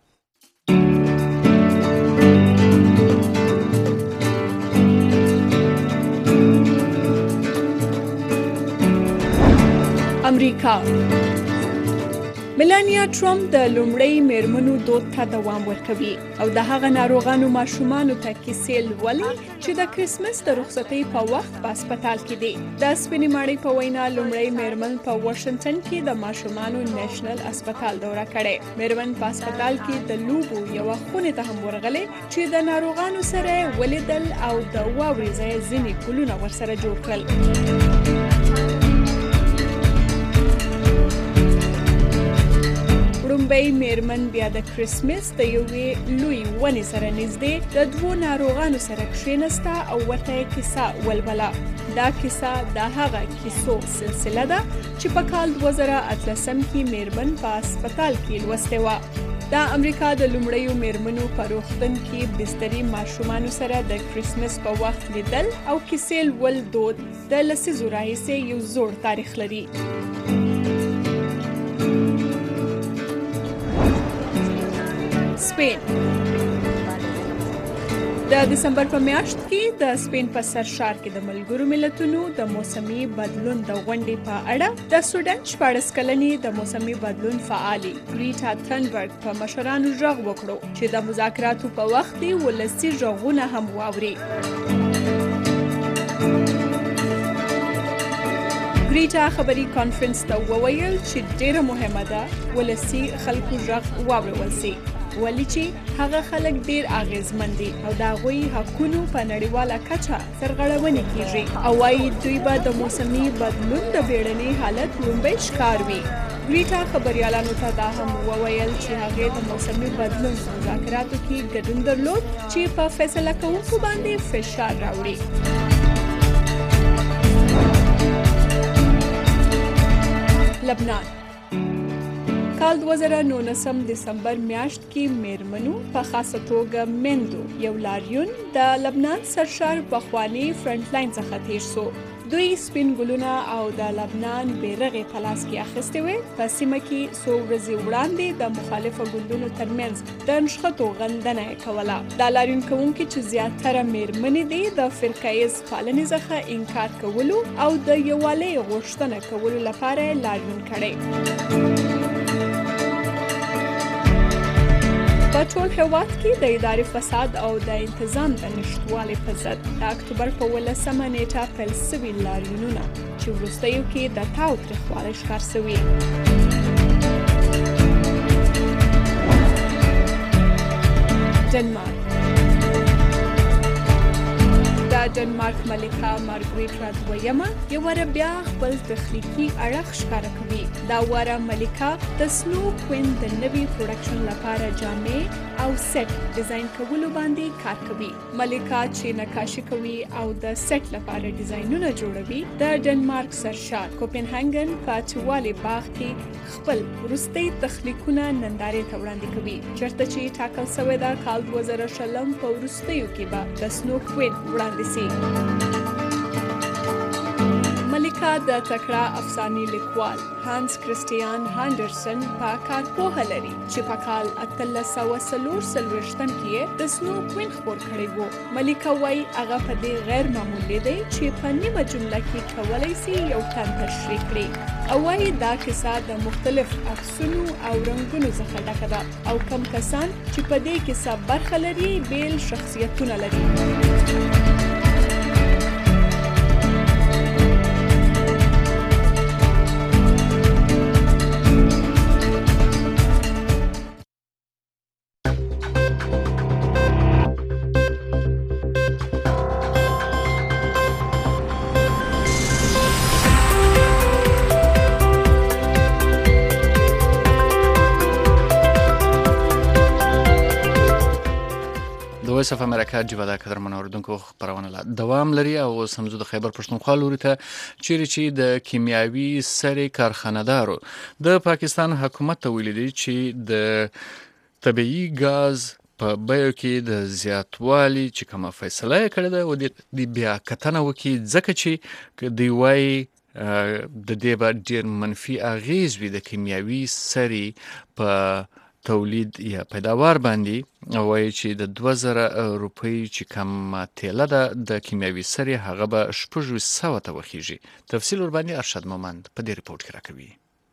امریکا ملانیا ټرمپ د لومړۍ میرمنو دود ته دوام ورکوي او د هغه ناروغانو ماشومانو ته کیسې لولي چې د کرسمس د رخصتۍ په وخت په هسپتال کې دي. د سپینې ماڼۍ په وینا لومړۍ میرمن په واشنګټن کې د ماشومانو نیشنل هسپتال دوره کړې. میرمن په هسپتال کې د لوبو یوه خونې ته هم ورغلې چې د ناروغانو سره ولیدل او د واورې ځای ځینې ګلونه ورسره جوړ کړل. وړومبۍ میرمن بیا د کرسمس د یوې لوی ونې سره نږدې د دوو ناروغانو سره کښېنسته او ورته یې کیسه ولوله. دا کیسه د هغه کیسو سلسله ده چې په کال دوه زره اتلسم کې میرمن په هسپتال کې لوستې وه. د امریکا د لومړیو میرمنو په روغتون کې بستري ماشومانو سره د کرسمس په وخت لیدل او کیسې لول دود د لسیزو راهیسې یو زوړ تاریخ لري. سپین د دسمبر په میاشت کې د سپین په سرشار کې د ملګرو ملتونو د موسمي بدلون د غونډې په اړه د سوډن شپاړس کلنې د موسمي بدلون فعالي ګریټا تھنبرګ په مشرانو غږ وکړو چې د مذاکراتو په وخت کې ولسي غږونه هم واوري. ګریټا خبري کانفرنس ته وویل چې ډیره مهمه ده ولسي خلکو غږ واورول شي. ولی چې هغه خلک ډیر اغیزمن دي او د هغوی حقونو په نړیواله کچه سرغړونې کیږي او وايي دوی به د موسمي بدلون د بیړني حالت لومړی ښکار وي. ګریټا خبريالانو ته دا هم وویل چې هغه د موسمي بدلون مذاکراتو کې ګډون درلود چې په فیصله کوونکو باندې فشار راوړي. لبنان کال دوه زره نولسم دسمبر میاشت کې میرمنو په خاصه توګه مندو یو لاریون د لبنان سرشار پخوانی فرنٹ لاین څخه تیر شو. دوی سپین ګلونه او د لبنان بیرغ په لاس کې اخیستې وې. په سیمه کې څو ورځې وړاندې د مخالفو ګوندونو ترمنځ د نښتو غندنه کوله. د لاریون کوونکو چې زیاتره میرمنې دي د فرقه‌ایز پالنې څخه انکار کولو او د یووالي غوښتنه کولو لپاره لاریون کړی. په ټول هېواد کې د اداري فساد او د انتظام د نشتوالي په ضد د اکتوبر په ولسمه نیټه پیل سوي لاریونونه چې وروستیو کې د تاو تریخوالی ښکار سوي. ډنمارک د ډنمارک ملکه مارګریټا دویمه یو واره بیا خپل تخلیقي اړخ ښکاره کوي. دا واره ملکه د سنو کوین د نوي پروډکشن لپاره جامې او سیټ ډیزاین کولو باندې کار کوي. ملکه چې نقاشي کوي او د سیټ لپاره ډیزاینونه جوړوي د ډنمارک سرشار کوپنهاګن په اچوالي باغ کې خپل وروستي تخلیقونه نندارې ته وړاندې کوي چېرته چې ټاکل شوی ده کال دوه زره شلم په وروستیو کې به د سنو کوین وړاندې سي. ملکه د تکړه افسانې لیکوال هانس کرسټیان هانډرسن په کار پوهه لري چې په کال اتلس سوه څلور څلوېښتم کې د سنو کوین خپور کړی و. ملکه وایي هغه په دې غیر معمولي دی چې په نیمه جمله کې کولی سي یو تن تشریح کړي او وایي دا کیسه د مختلف عکسونو او رنګونو څخه ډکه ده او کم کسان چې په دې کیسه برخه لري بیل شخصیتونه لري. وایس اف امریکا جبه د قدر منوردونکو خبرونه لا دوام لري او سمزو د خیبر پښتونخوا لوري ته چیرې چې د کیمیاوي سرې کارخانه‌دارو د پاکستان حکومت ته ویلي دي چې د طبيعي غاز په بیو کې د زیاتوالي چې کومه فیصله کړې ده او د بیا کتنه وکي ځکه چې دی وای د دې به ډیر منفي اغیز وي د کیمیاوي سرې په تولید یا پیداوار باندې او وایي چې د دوه زره روپۍ چې کم تیله ده د کیمیاوي سرې هغه به شپږ سوه ته وخیږي. تفصیل ور باندې ارشد مومند په دې ریپورت کې راکوي.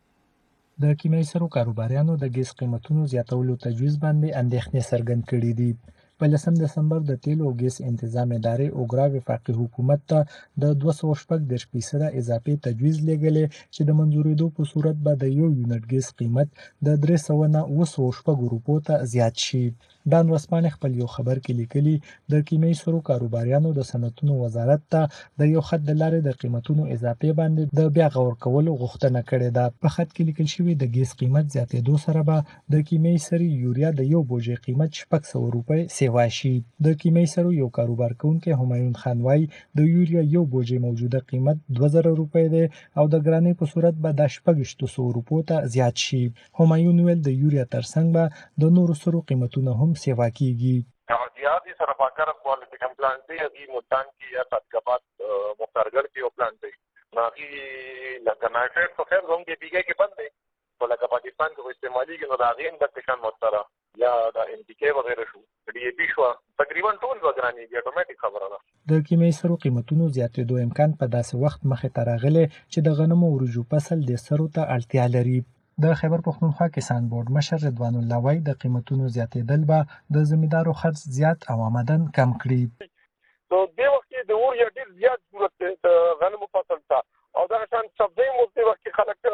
د کیمیاوي سرو کاروباریانو د ګیس قیمتونو زیاتولو تجویز باندې اندېښنې څرګند کړي دي. په لسم دسمبر د تیلو او ګیس انتظام ادارې اوګرا وفاقي حکومت ته د دوه سوه شپږ دېرش فیصده اضافي تجویز لیږلی چې د منظورېدو په صورت به د یو یونټ ګیس قیمت د درې سوه نه اوه سوه شپږو روپو ته زیات شي. ډان ورځپاڼې خپل یو خبر کې لیکلي د کیمیاوي سرو کاروباریانو د صنعتونو وزارت ته د یو خط د لارې د قیمتونو اضافې باندې د بیا غور کولو غوښتنه کړې ده. په خط کې لیکل شوي د ګیس قیمت زیاتېدو سره به د کیمیاوي سرې یوریا د یو بوجې قیمت شپږ سوه روپۍ سیوا شي. د کیمیاوي سرو یو کاروبار کوونکی همایون خان وایي د یوریا یو بوجې موجوده قیمت دوه زره روپۍ دی او د ګرانۍ په صورت به دا شپږ سوه روپو ته زیات شي. همایون ویل د یوریا ترڅنګ به د نورو سرو قیمتونه هم سیوا کیږي. زیاتې سرفاکر کوالټي کم پلانټ دی هغه ملتان کې یا صدقات مختارګر کې یو پلانټ دی ناغي لکه نایټریټ خو خیر زموږ کې بیګه کې بند دی خو لکه پاکستان کې استعمالي کې نو دا غین د تشان مستره یا د ان پی کې وغیرہ شو ډي اي پی شو تقریبا ټول وګرانی دی اتوماتیک خبره ده. د کیمیاوي سرو قیمتونو زیاتېدو امکان په داسې وخت مخې ته راغلی چې د غنمو ورجو فصل د سرو ته اړتیا لري. د خیبر پښتونخوا کسان بورډ مشر رضوان الله وای د قیمتونو زیاتېدل به د زمیندارو خرڅ زیات او آمدن کم کړي. نو د وخت کې د اور یا ډیر زیات ضرورت د غنمو فصل ته او دا شان سبزی مو په وخت کې خلک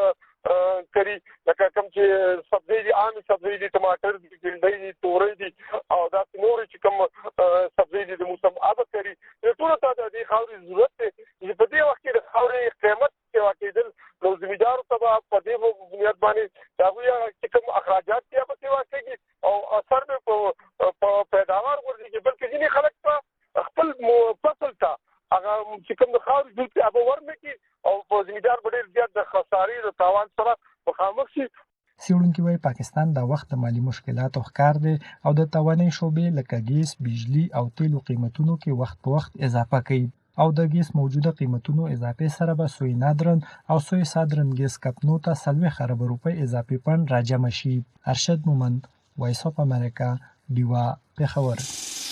کوي لکه کوم چې سبزي دي عامي سبزي دي ټماټر دي ګنډۍ دي تورې دي او داسې نور چې کوم سبزي دي د موسم آباد کوي ټول ته د دې خاورې ضرورت دی چې په دې وخت کې د خاورې قیمت کې واقعیدل نو زمیندارو ته به په دې بنیاد باندې د هغوی چې کوم اخراجات دي هغه پسې واقعېږي او اثر به په پیداوار ورځي بلکې ځینې خلک په خپل فصل ته هغه چې کوم د خاورې ضرورت دی هغه ورنکړي او په زمیندار به ډېر زیات د خسارې د تاوان سره مخامخ شي. څېړونکي وایي پاکستان دا وخت د مالي مشکلاتو ښکار دی او د توانایي شعبې لکه ګیس، بجلي او تیلو قیمتونو کې وخت په وخت اضافه کوي او د ګیس موجوده قیمتونو اضافې سره به سوی نادرن او سوی صادرن ګیس کپنو ته څلوېښت اربه روپۍ اضافي فنډ راجمع شي. ارشد مومند، وایس اف امریکا، ډیوا، پېښور.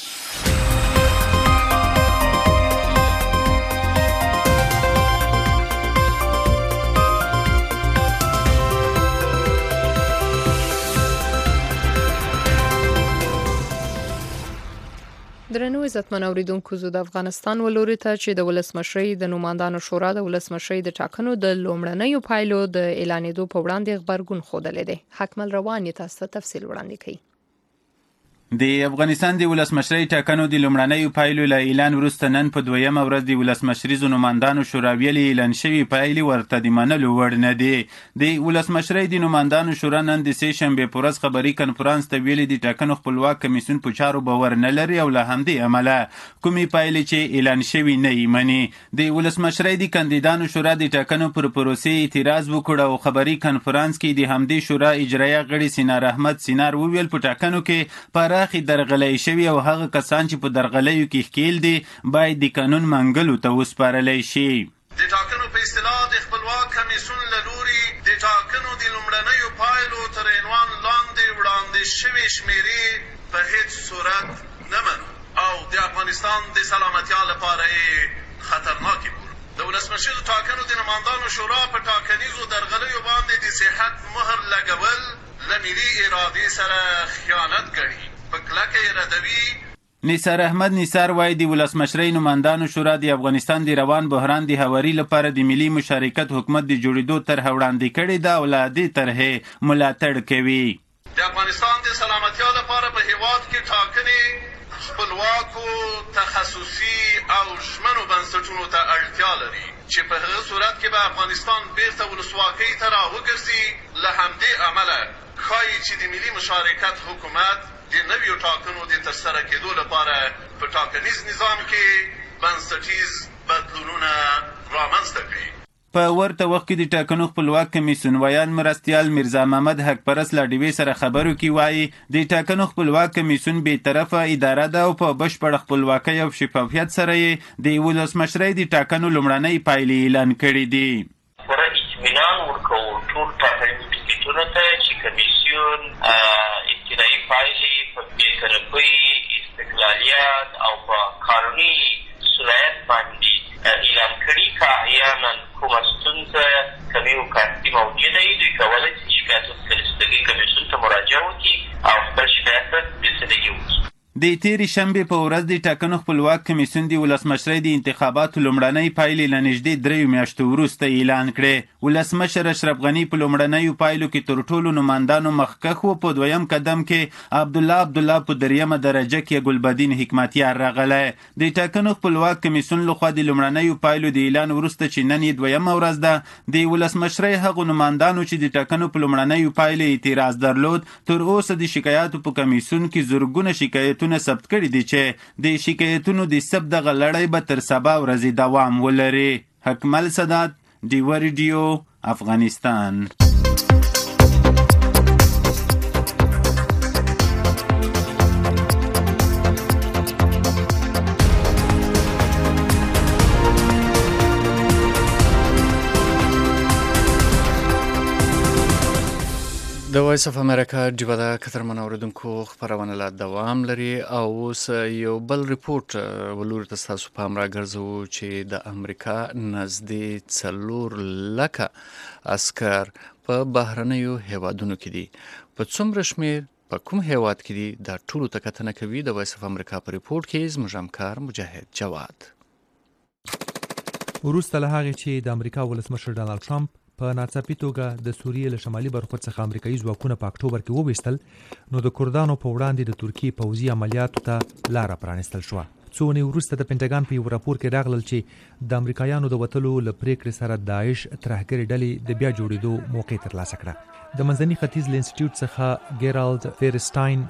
درنو عزتمن اوریدونکو زه د افغانستان ولوري ته چې د ولسمشرۍ د نوماندانو شورا د ولسمشرۍ د ټاکنو د لومړنیو پایلو د اعلانېدو په وړاندې غبرګون ښودلی دی. حکمل روان یې تاسو ته تفصیل وړاندې کوي. د افغانستان د ولسمشرۍ ټاکنو د لومړنیو پایلو له اعلان وروسته نن په دویمه ورځ د ولسمشریزو نوماندانو شورا ویلي اعلان شوي پایلې ورته د منلو وړ نه دي. د ولسمشرۍ د نوماندانو شورا نن د سې شنبې په ورځ خبري کنفرانس ته ویلي د ټاکنو خپلواک کمیسیون په چارو باور نه لري او له همدې امله کومې پایلې چې اعلان شوي نه یې مني. د ولسمشرۍ د کاندیدانو شورا د ټاکنو پر پروسې اعتراض وکړ او خبري کنفرانس کې د همدې شورا اجرایه غړي سینار احمد سینار وویل په ټاکنو کې پراخې درغلۍ شوي او هغه کسان چې په درغلیو کې ښکیل دي باید د قانون منګلو ته وسپارلی شي. د ټاکنو په اصطلاح د خپلواک کمیسیون له لوري د ټاکنو د لومړنیو پایلو تر عنوان لاندې وړاندې شوې شمیرې په هیڅ صورت نه منو او د افغانستان د سلامتیا لپاره یې خطرناکې بولو. د ولسمشریزو ټاکنو د نمایندانو شورا په ټاکنیزو درغلیو باندې د صحت مهر لګول له ملي ارادې سره خیانت ګڼي. نثار احمد نثار وایي د ولسمشرۍ نوماندانو شورا د افغانستان د روان بحران د هواري لپاره د ملي مشارکت حکومت د جوړېدو طرحه وړاندې کړې ده او له دې طرحې ملاتړ کوي. د افغانستان د سلامتیا لپاره په هیواد کې ټاکنې خپلواکو تخصصي او ژمنو بنسټونو ته اړتیا لري چې په هغه صورت کې به افغانستان بیرته ولسواکۍ ته راوګرځي. له همدې امله ښایي چې د ملي مشارکت حکومت د نویو ټاکنو د ترسره کېدو لپاره په ټاکنیز نظام کې بنسټیز بدلونونه رامنځته کړي. په ورته وخت کې د ټاکنو خپلواک کمیسیون ویان مرستیال میرزا محمد حق پرست له ډیوې سره خبرو کې وایي د ټاکنو خپلواک کمیسیون بې طرفه اداره ده او په بشپړ خپلواکۍ او شفافیت سره یې د ولسمشرۍ د ټاکنو لومړنۍ پایلې اعلان کړي دي. پوره اطمینان ورکوو ټول ټاکنیزو ټکټونو ته چې کمیسیون ابتدایي پایلې په بې طرفۍ، استقلالیت او په قانوني صلاحیت باندې اعلان کړي. که احیانا کومه ستونزه کمې او کاستي موجوده وي دوی کولی شي شکایت وکړي کمیسیون ته مراجعه وکړي او خپل شکایت ته فیصلګي وکړي. د تیرې شنبې په ورځ د ټاکنو خپلواک کمیسیون د ولسمشرۍ د انتخاباتو لومړنۍ پایلې له نږدې دریو میاشتو وروسته اعلان کړې. ولسمشر اشرف غني په لومړنیو پایلو کې تر ټولو نوماندانو مخکښ و. په دویم قدم کې عبدالله عبدالله په دریمه درجه کې ګلبدین حکمتیار راغلی. د ټاکنو خپلواک کمیسیون لخوا د لومړنیو پایلو د اعلان وروسته چې نن یې دویمه ورځ ده د ولسمشرۍ هغو نوماندانو چې د ټاکنو په لومړنیو پایلو اعتراض درلود تر اوسه د شکایاتو په کمیسیون کې زرګونه شکایتونه ثبت کړي دي چې د شکایتونو د ثبت دغه لړۍ به تر سبا ورځې دوام ولري. حکمل سادات، ډیوا ریډیو، افغانستان. د وایس اف امریکا ډیوا د قطرمن اوریدونکو خبرونه لا دوام لري او اوس یو بل ریپورت ولور تاسو په امر راګرځو چې د امریکا نزدې څلور لکه عسكر په بهرنیو هیوادونو کې دي. په څومره شمیر په کوم هیواد کې دي دا ټول تکتنه کوي د وایس اف امریکا په ریپورت کې زموږ همکار مجاهد جواد. وروسته له هغې چې د امریکا ولسمشر ډانلډ ټرمپ په ناڅاپي توګه د سوریې له شمالي برخو څخه امریکایي ځواکونه په اکتوبر کې وویستل، نو د کردانو په وړاندې د ترکیې پوځي عملیاتو ته لاره پرانیستل شوه. څو ونې وروسته د پینټاګان په یو راپور کې راغلل چې د امریکایانو د وتلو له پریکړې سره داعش ترهګرې ډلې د بیا جوړېدو موقع ترلاسه کړه. د منځني ختیځ له انسټیټیوټ څخه ګیرالد فیرسټاین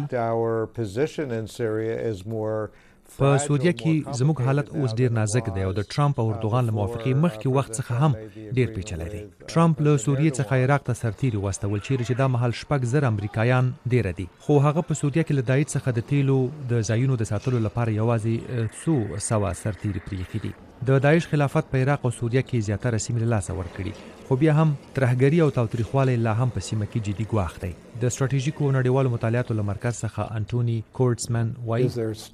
وایي په سوریه کې زموږ حالت اوس ډیر نازک دی او د ټرمپ او اردوغان له موافقې مخکې وخت څخه هم ډیر پیچلی دی. ټرمپ له سوریې څخه عراق ته سرتیري واستول چیرې چې دا مهال شپږ زره امریکایان ډیره دي، خو هغه په سوریه کې له داعش څخه د تیلو د ځایونو د ساتلو لپاره یوازې څو سوه سرتیري پرېښي دي. د داعش خلافت په عراق او سوریه کې زیاتره سیمې له لاسه ورکړي، خو بیا هم ترهګري او تاوتریخوالی لا هم په سیمه کې جدي ګواښ دی. د ستراتیژیکو نړیوالو مطالعاتو له مرکز څخه انټوني کورټسمن وایي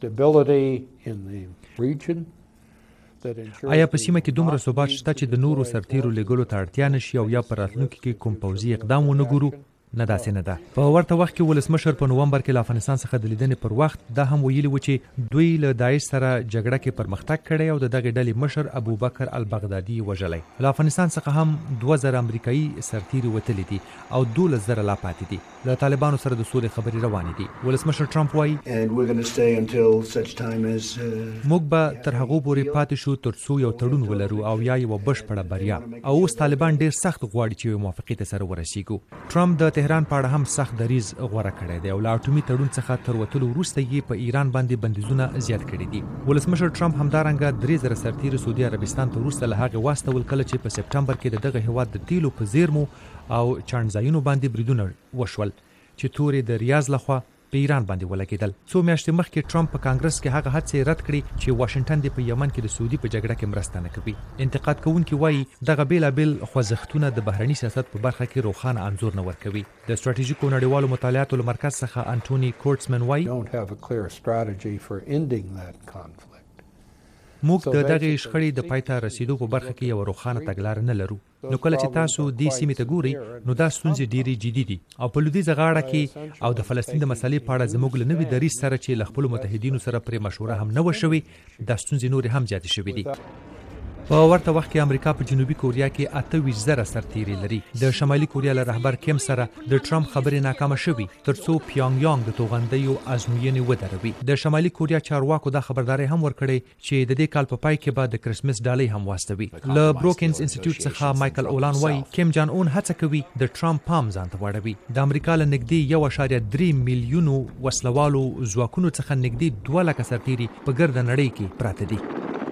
آیا په سیمه کې دومره ثبات شته چې د نورو سرتیرو لېږلو ته اړتیا نشي او یا په راتلونکي کې کوم پوځي اقدام ونه ګورو؟ نه، داسې نه ده. په ورته وخت کې ولسمشر په نومبر کې له افغانستان څخه د لیدنې پر وخت دا هم ویلي و چې دوی له داعش سره جګړه کې پرمختګ کړی او د دغې ډلې مشر ابوبکر البغدادي وژلی. له افغانستان څخه هم دوه زره امریکایي سرتیري وتلي دي او دولس زره لا پاتې دي. له طالبانو سره د سولې خبرې روانې دي. ولسمشر ټرمپ وایي موږ به تر هغو پورې پاتې شو تر څو یو تړون ولرو او یا یوه بشپړه بریا، او اوس طالبان ډیر سخت غواړي چې یوې موافقې ته سره ورسیږو. ټرمپ د تهران په اړه هم سخت دریځ غوره کړی دی او له اټومي تړون څخه تر وتلو وروسته یې په ایران باندې بندیزونه زیات کړي دي. ولسمشر ټرمپ همدارنګه درې زره سرتیري سعودي عربستان ته وروسته له هغې واستول کله چې په سپټمبر کې د دغه هیواد د تیلو په زیرمو او چاڼځایونو باندې بریدونه وشول چې تورې د ریاض لخوا په ایران باندې ولګېدل. څو میاشتې مخکې ټرمپ په کانګرس کې هغه هڅې رد کړي چې واشنګټن دې په یمن کې د سعودي په جګړه کې مرسته نه کوي. انتقاد کوونکي وایي دغه بېلابېل خوځښتونه د بهرني سیاست په برخه کې روښانه انځور نه ورکوي. د ستراتیژیکو نړیوالو مطالعاتو له مرکز څخه انټوني کورټسمن وایي موږ د دغې شخړې د پای ته رسیدو په برخه کې یوه روښانه تګلاره نه لرو. نو کله چې تاسو دې سیمې ته ګورئ نو دا ستونزې ډېرې جدي دي او په لویدیځه غاړه کې او د فلسطین د مسلې په اړه زموږ له نوي دریځ سره چې له خپلو متحدینو سره پرې مشوره هم نه وه شوې، دا ستونزې نورې هم زیاتې شوې دي. په ورته وخت کې امریکا په جنوبي کوریا کې اته ویشت زره سرتیري لري. د شمالي کوریا له رهبر کیم سره د ټرمپ خبرې ناکامه شوي ترڅو پیانګ یانګ د توغندیو ازموینې ودروي. د شمالي کوریا چارواکو دا خبرداری هم ورکړی چې د دې کال په پای کې به د کرسمس ډالۍ هم واستوي. له بروکینز انسټیټیوټ څخه مایکل اولان وایي کیم جان اون هڅه کوي د ټرمپ پام ځان ته واړوي. د امریکا له نږدې یو اعشاریه درې میلیونو وسلوالو ځواکونو څخه نږدې دوه لکه سرتیري په ګرده نړۍ کې پراته دي.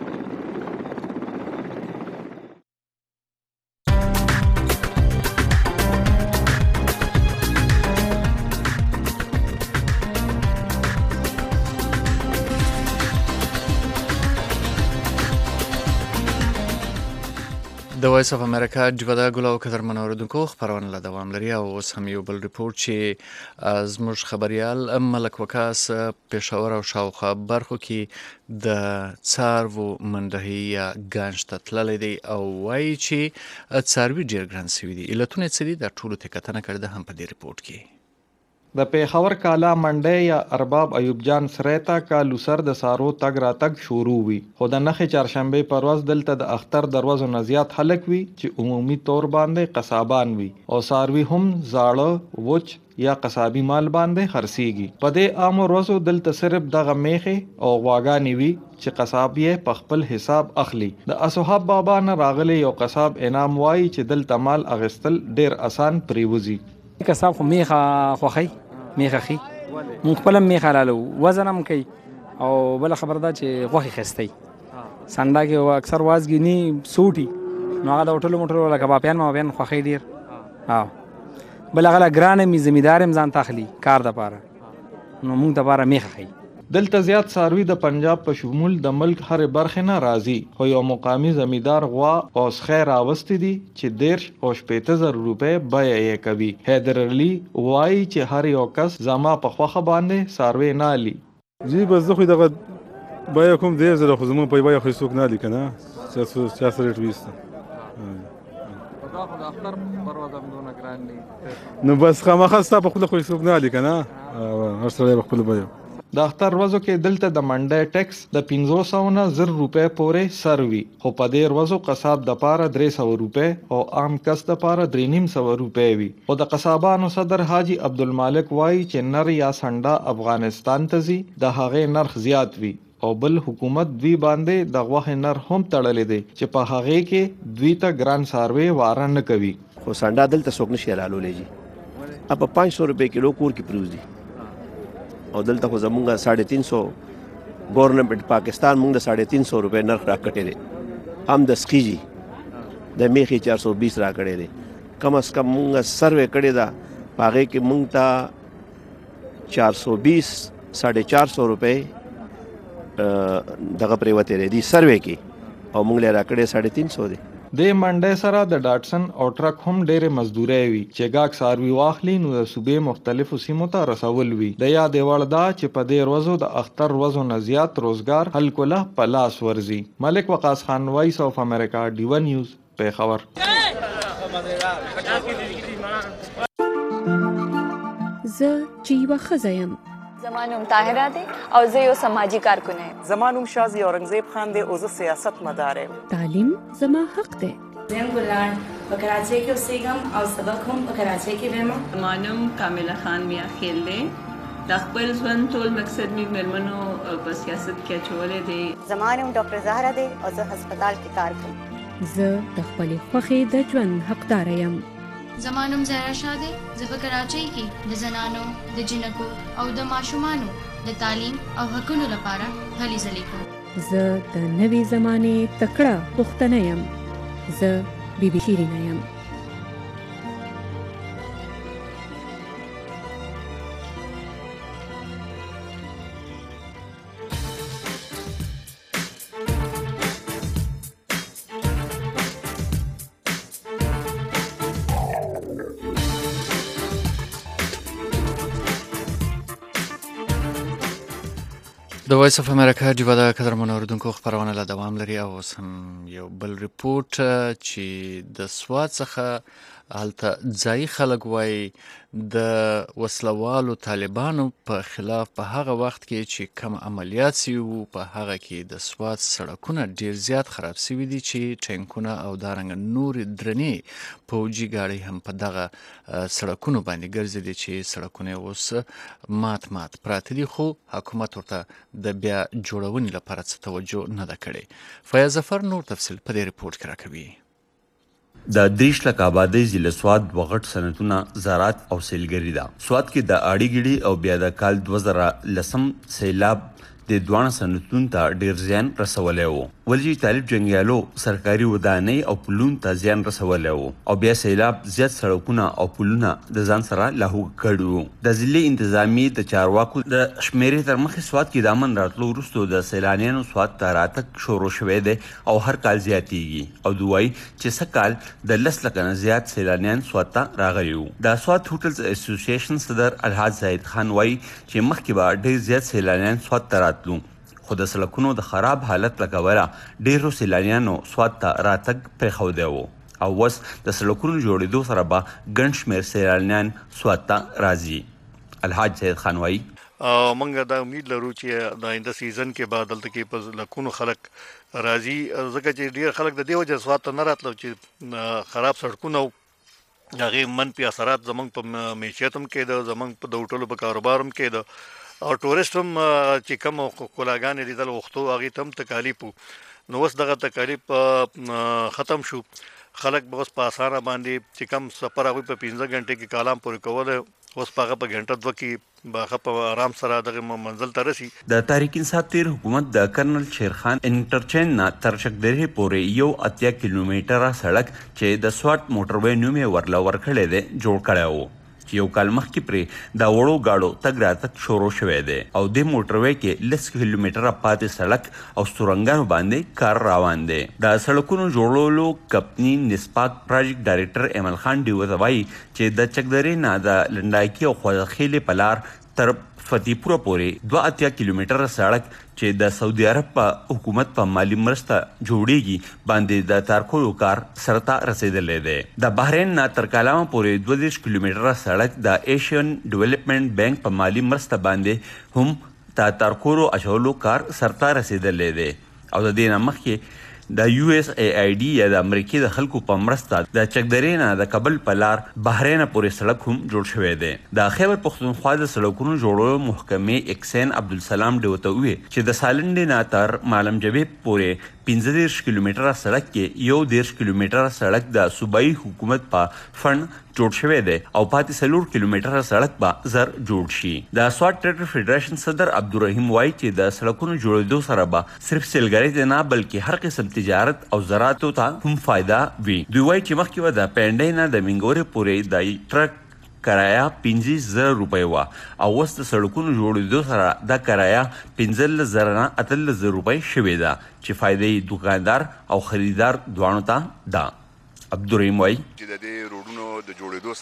د وایس اف امریکا جوده ګل او قدرمن اوریدونکو خبرونه لا دوام لري او اوس هم یو بل ریپورت چې زموږ خبريال ملک وکاس پېښور او شاوخوا برخو کې د څاروو منډهي یا ګنج ته تللی دی او وایي چې څاروي ډېر ګران سوي دي. علتونه څه دي؟ د ټولو ته کتنه کړې هم په دې ریپورت کې. د پیښور کالا منډی یا ارباب ایوب جان سریتا کا لوسر د سارو تګ را تګ شروع وي، خو د نخې چهارشنبې پر ورځ دلته د اختر دروازو نه زیات خلک وي چې عمومي طور باندې قصابان وي او ساروي هم زاړه وچ یا قصابي مال باندې خرڅيږي. په دې عام ورځو دلته صرف دغه میخه او غواګانې وي چې قصاب یې په خپل حساب اخلي. د اصحاب بابا نه راغلي یو قصاب انعام وایي چې دلته مال اغستل ډیر اسان پریوزي. قصاب خو میخه خوخی میخه خي مونږ خپل میخه لالو وزن هم کوي او بل خبر ده چې غوخي خستي سنډا کې اکثر وازګنی سوټي نو هغه د هوټل موټر ولا کبابیان ما بیان خوخي ډیر ها بل هغه ګرانه می زمیدارم ځان تخلي کار د پاره نو مونږ د پاره میخه خي. دلته زیات ساروي د پنجاب په شمول د ملک هر برخه نه راځي، خو یو مقامی زمیدار غوا او خیر راوستي دي چې دیرش او شپېته زره روپۍ بیه یې کوي. حیدر علي وایي چې هر یو کس زما په خوخه باندې ساروي نه علي. جی بس زه خو دغه بیه کوم دیرش زره خو زموږ په بیه خو څوک نه علي که نه چا سره ریټ ویسته دا خو د اختر پر ورځ هم دونه ګران دي نو بس خامخا ستا په خپله خو څوک نه علي که نه هر سړی په خپله بیه. د اختر ورځو کې دلته د منډي ټیکس د پنځوس سوه نه زر روپۍ پورې سر وي، خو په دې ورځو قصاب د پاره درې سوه روپۍ او عام کس د پاره درې نیم سوه روپۍ وي. او د قصابانو صدر حاجی عبدالمالک وایي چې نر یا سنډا افغانستان ته ځي د هغې نرخ زیات وي او بل حکومت دوی باندې د غوښې نر هم تړلې دی چې په هغې کې دوی ته ګران ساروی واره نه کوي. خو سنډا دلته څوک نشي رالولی جي، په پانچ سو روپۍ کیلو کور کې پروز دي او دلته خو زمونږ ساڑھے تین سو گورنمنٹ پاکستان مونږ د ساڑھے تین سو روپۍ نرخ راکټی دی، هم د سخیجي د میخي چار سو بیس راکړی دی. کم از کم مونږ سروې کړې ده په هغې کې مونږ ته چار سو بیس ساڑھے چار سو روپۍ دغه پرېوتې دی دي سروې کې، او مونږ له راکړې ساڑھے تین سو دی. د منډي سره د ډاټسن او ټرک هم ډېرې مزدوري وي چې ګاګ ساروي واخلي نو د صوبې مختلفو سیمو ته رسول وي. د یادې وړ ده چې په دې ورځو د اختر ورځو نه زیات روزګار خلکو له په لاس ورځي. ملک وقاص خان، وایس اف امریکا، ډیو نیوز، پیښور. زه چې یوه ښځه یم، زما نوم طاهره دی او زه یو سماجي کارکونه یم. زما نوم شازي اورنګزیب خان دی او زه سیاست مدار یم. تعلیم زما حق دی. زه ګلان په کراچۍ کې اوسېږم او سبق هم په کراچۍ کې وایم. زما نوم کامله خان میا خیل دی. د خپل ژوند ټول مقصد مې مېرمنو په سیاست کې اچولی دی. زما نوم ډاکټر زهره دی او زه هسپتال کې کار کوم. زه د خپلې خوښې د ژوند حقداره یم. زما نوم زهرا شاه دی. زه په کراچۍ کې د زنانو، د جنکو او د ماشومانو د تعلیم او حقونو لپاره هلې ځلې کوم. زه د نوې زمانې تکړه پښتنه یم. زه بی بی شیرینه یم. د وایس اف امریکا ډیو د قدرمن اوریدونکو خبرونه له دوام لري او اوس هم یو بل ریپورت چې د سواد څخه هلته ځایي خلک وایي د وسلوالو طالبانو په خلاف په هغه وخت کې چې کم عملیات سوي وو په هغه کې د سواد سړکونه ډیر زیات خراب سوي دي چې ټینکونه او دارنګ نورې درنې پوجي ګاډۍ هم په دغه سړکونو باندې ګرځېدي چې سړکونه اوس مات مات پراته دي، خو حکومت ورته د بیا جوړونې لپاره څه توجه نه ده کړې. فیاض ظفر نور تفصیل په دې ریپورت کې راکوي. د دریش لک آبادی ضلع سواد وغټ سنتونه زراعت او سیلګری ده. سواد کې د اړی ګړي او بیا د کال دوه زره لسم سیلاب د دوه سنتونو ته ډیر زیان رسولی وو، ولې چې طالب جنګیالو سرکاري ودانۍ او پلون ته زیان رسولی وو او بیا سیلاب زیات سړکونه او پلونه د ځان سره لاهو کړي وو. د ضلع انتظامی د چارواکو د شمیرې تر مخې سواد کې د امن راتلو وروسته د سیلانیانو سواد ته راتګ شروع شوی دی او هر کال زیاتیږي او دوی چې څه کال د لس لکه نه زیات سیلانیان سواد ته راغلي وو. د سواد هوټلز اسوسییشن صدر الحاج زاهد خان وایي چې مخکې به ډېر زیات سیلانیان سواد ته راتلو، خو د سړکونو د خراب حالت له کبله ډېرو سیلانیانو سواد ته راتګ پرېښودی وو او اوس د سړکونو جوړېدو سره به ګڼ شمېر سیلانیان سواد ته راځي. الحاج زاهد خان وایي موږ دا امید لرو چې د آینده سیزن کې به دلته کې په لکونو خلک راځي، ځکه چې ډېر خلک د دې وجه سواد ته نه راتلو چې خراب سړکونه هغې منفي اثرات زموږ په معیشت هم کېده، زموږ په د هوټلو په کاروبار هم کېده او ټورست هم چې کوم ښکلاګانې لیدل غوښتو هغې ته هم تکالیف وو. نو اوس دغه تکالیف ختم شو، خلک به اوس په اسانه باندې چې کم سفر هغوی په پنځه غنټې کې کالام پورې کولی، اوس په هغه په غنټه دوه کې به هغه په آرام سره دغه منزل ته رسي. د تحریک انصاف تیر حکومت د کرنل شیرخان انټرچینج نه تر شکدرې پورې یو اتیا کیلومیټره سړک چې د سوات موټروی نوم یې ورله ورکړی دی جوړ کړی وو چې یو کال مخکې پرې د وړو گاډو تګ راتګ شروع شوی دی او د موټروی کې لس کیلومیټره پاتې سړک او ستورنګانو باندې کار روان دی. د سړکونو جوړولو کمپني نسپاک پراجیکټ ډایرکټر ایمل خان ډیو ته وایي چې د چکدرې نه د لنډاکي او خوځخیلې په لار تر فتح پوره پورې دوه اتیا کیلومیټره سړک چې د سعودي عرب په حکومت په مالی مرسته جوړیږي باندې د تارکولو کار سرته رسیدلی دی. د بحرین نه تر کالامه پورې دوه دېرش کیلومیټره سړک د ایشین ډیولپمنټ بینک په مالی مرسته باندې هم ته تر کورو اچولو کار سرته رسیدلی دی او د دې نه مخکې د یو اس ای آی ډي یا د امریکې د خلکو په مرسته د چکدرې نه د کابل په لار بحرین پورې سړک هم جوړ شوی دی. د خیبر پښتونخوا د سړکونو جوړولو محکمې اکسین عبدالسلام ډیو ته وویل چې د سالنډې نه تر معلم جبې پورې پنځه دېرش کیلومتره سړک کې یو دېرش کیلومتره سړک د صوبایي حکومت په فنډ جوړ شوی دی او پاتې څلور کیلومتره سړک به زر جوړ شي. د سوات ټریډر فدرېشن صدر عبدالرحیم وایي چې د سړکونو جوړېدو سره به صرف سیلګرۍ ته نه بلکې هر قسم تجارت او زراعتو ته هم فایده وي. دوی وایي چې مخکې به د پینډۍ نه د منګورې پورې د ټرک کرایه پنځه زره روپۍ وه او اوس د سړکونو جوړېدو سره دا کرایه پنځلس زره نه اتلس زره روپۍ شوې ده چې فایده یې دوکاندار او خریدار دواړو ته ده. عبدالرحیم وایي چې د دې روډونو د جوړېدو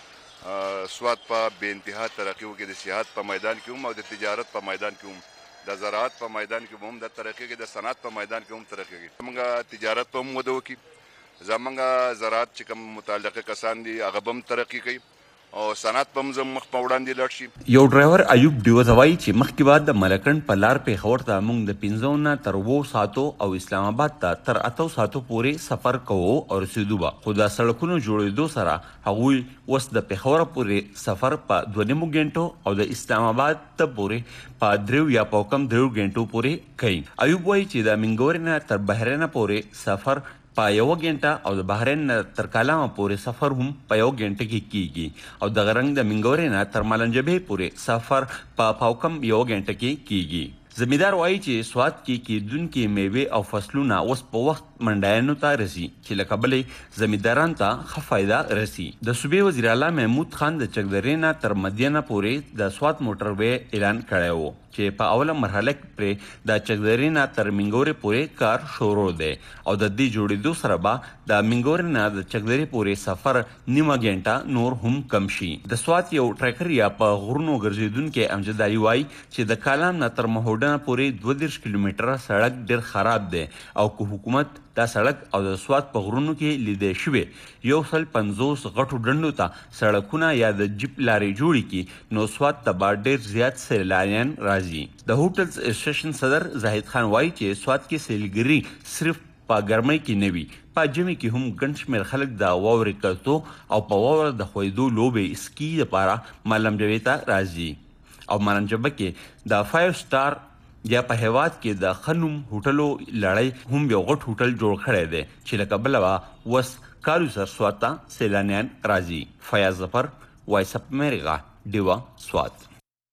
سره سوات په بې انتها ترقي وکړي، د سیاحت په میدان کې هم او د تجارت په میدان کې هم، د زراعت په میدان کې هم د ترقي کې، د صنعت په میدان کې هم ترقي کوي. زموږ تجارت په هم وده وکړي، زموږ زراعت چې کوم متعلقه کسان دي هغه به هم ترقي کوي او صنعت به هم زموږ مخ په وړاندې لاړ شي. یو ډرایور ایوب ډیو ته وایي چې مخکې به د ملکنډ په لار پېښور ته موږ د پنځو نه تر اوو ساعتو او اسلام آباد ته تر اتو ساعتو پورې سفر کوو او رسېدو به، خو د سړکونو جوړېدو سره هغوی اوس د پېښور پورې سفر په دوه نیمو ګنټو او د اسلام آباد ته پورې په دریو یا په کم دریو ګنټو پورې کوي. ایوب وایي چې د منګورې نه تر بحرین پورې سفر په یوه ګنټه او د بحرین نه تر کالامه پورې سفر هم په یوه ګنټه کې کیږي او دغه رنګ د منګورې نه تر ملنجبې پورې سفر په پاوکم یوه ګنټه کې کیږي. زمیدار وایي چې سوات کې کیدونکي میوې او فصلونه اوس په وخت منډیانو ته رسي چې له کبله زمیندارانو ته ښه فایده رسي. د صوبې وزیر اعلی محمود خان د چکدرې نه تر مدینه پورې د سوات موټر وی اعلان کړی و چې په اوله مرحله کې پرې د چکدرې نه تر منګورې پورې کار شروع دی او د دې جوړېدو سره به د منګورې نه د چکدرې پورې سفر نیمه ګنټه نور هم کم شي. د سوات یو ټریکر یا په غرونو ګرځېدونکی امجد علي وایي چې د کالام نه تر مهوډنه پورې دوه دېرش کیلومتره سړک ډېر خراب دی او که حکومت دا سړک او د سوات په غرونو کې لیدې شوې یو سل پنځوس غټو ډنډو ته سړکونه یا د جیپ لارې جوړې کړي نو سوات ته به ډېر زیات سیلانیان راځي. د هوټلز اسوسییشن صدر زاهد خان وایي چې سوات کې سیلګري صرف په ګرمۍ کې نه وي، په ژمي کې هم ګڼ شمېر خلک د واورې کتو او په واوره د ښویېدو لوبې سکي لپاره معلم جبې ته راځي او معلم جبه کې د فایو سټار یا په هیواد کې د خنوم هوټلو لړۍ هم یو غټ هوټل جوړ کړی دی چې له کبله به اوس کالو سر سوات ته سیلانیان راځي. فیاض ظفر، وایس اپ امریکا، ډیوا، سوات.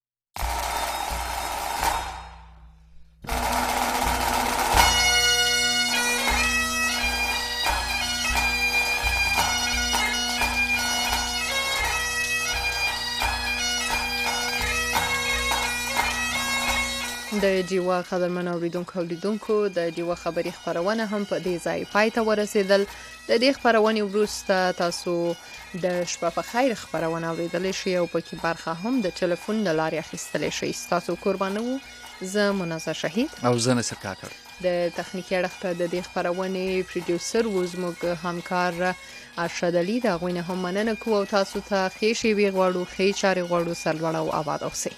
د جیوا قدرمن اوریدونکو او لیدونکو د جیوا خبري خبرونه هم په دې ځای پای ته ورسېدل. د دې خبرونې وروسته تاسو د شپه په خیر خبرونه اوریدلی شئ او پکې برخه هم د ټلیفون له لارې اخیستلی شئ. ستاسو قربانه وو زه منازه شهید او زه نصر کاکړ. د تخنیکي اړخ ته د دې خبرونې پروډیوسر و زموږ همکار ارشد علي. د هغوی نه هم مننه کوو او تاسو ته ښې شېبې غواړو، ښې چارې غواړو. سرلوړه او آباد اوسئ.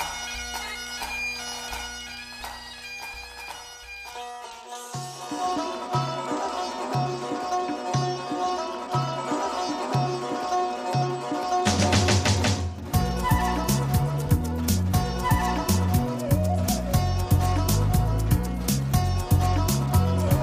Oh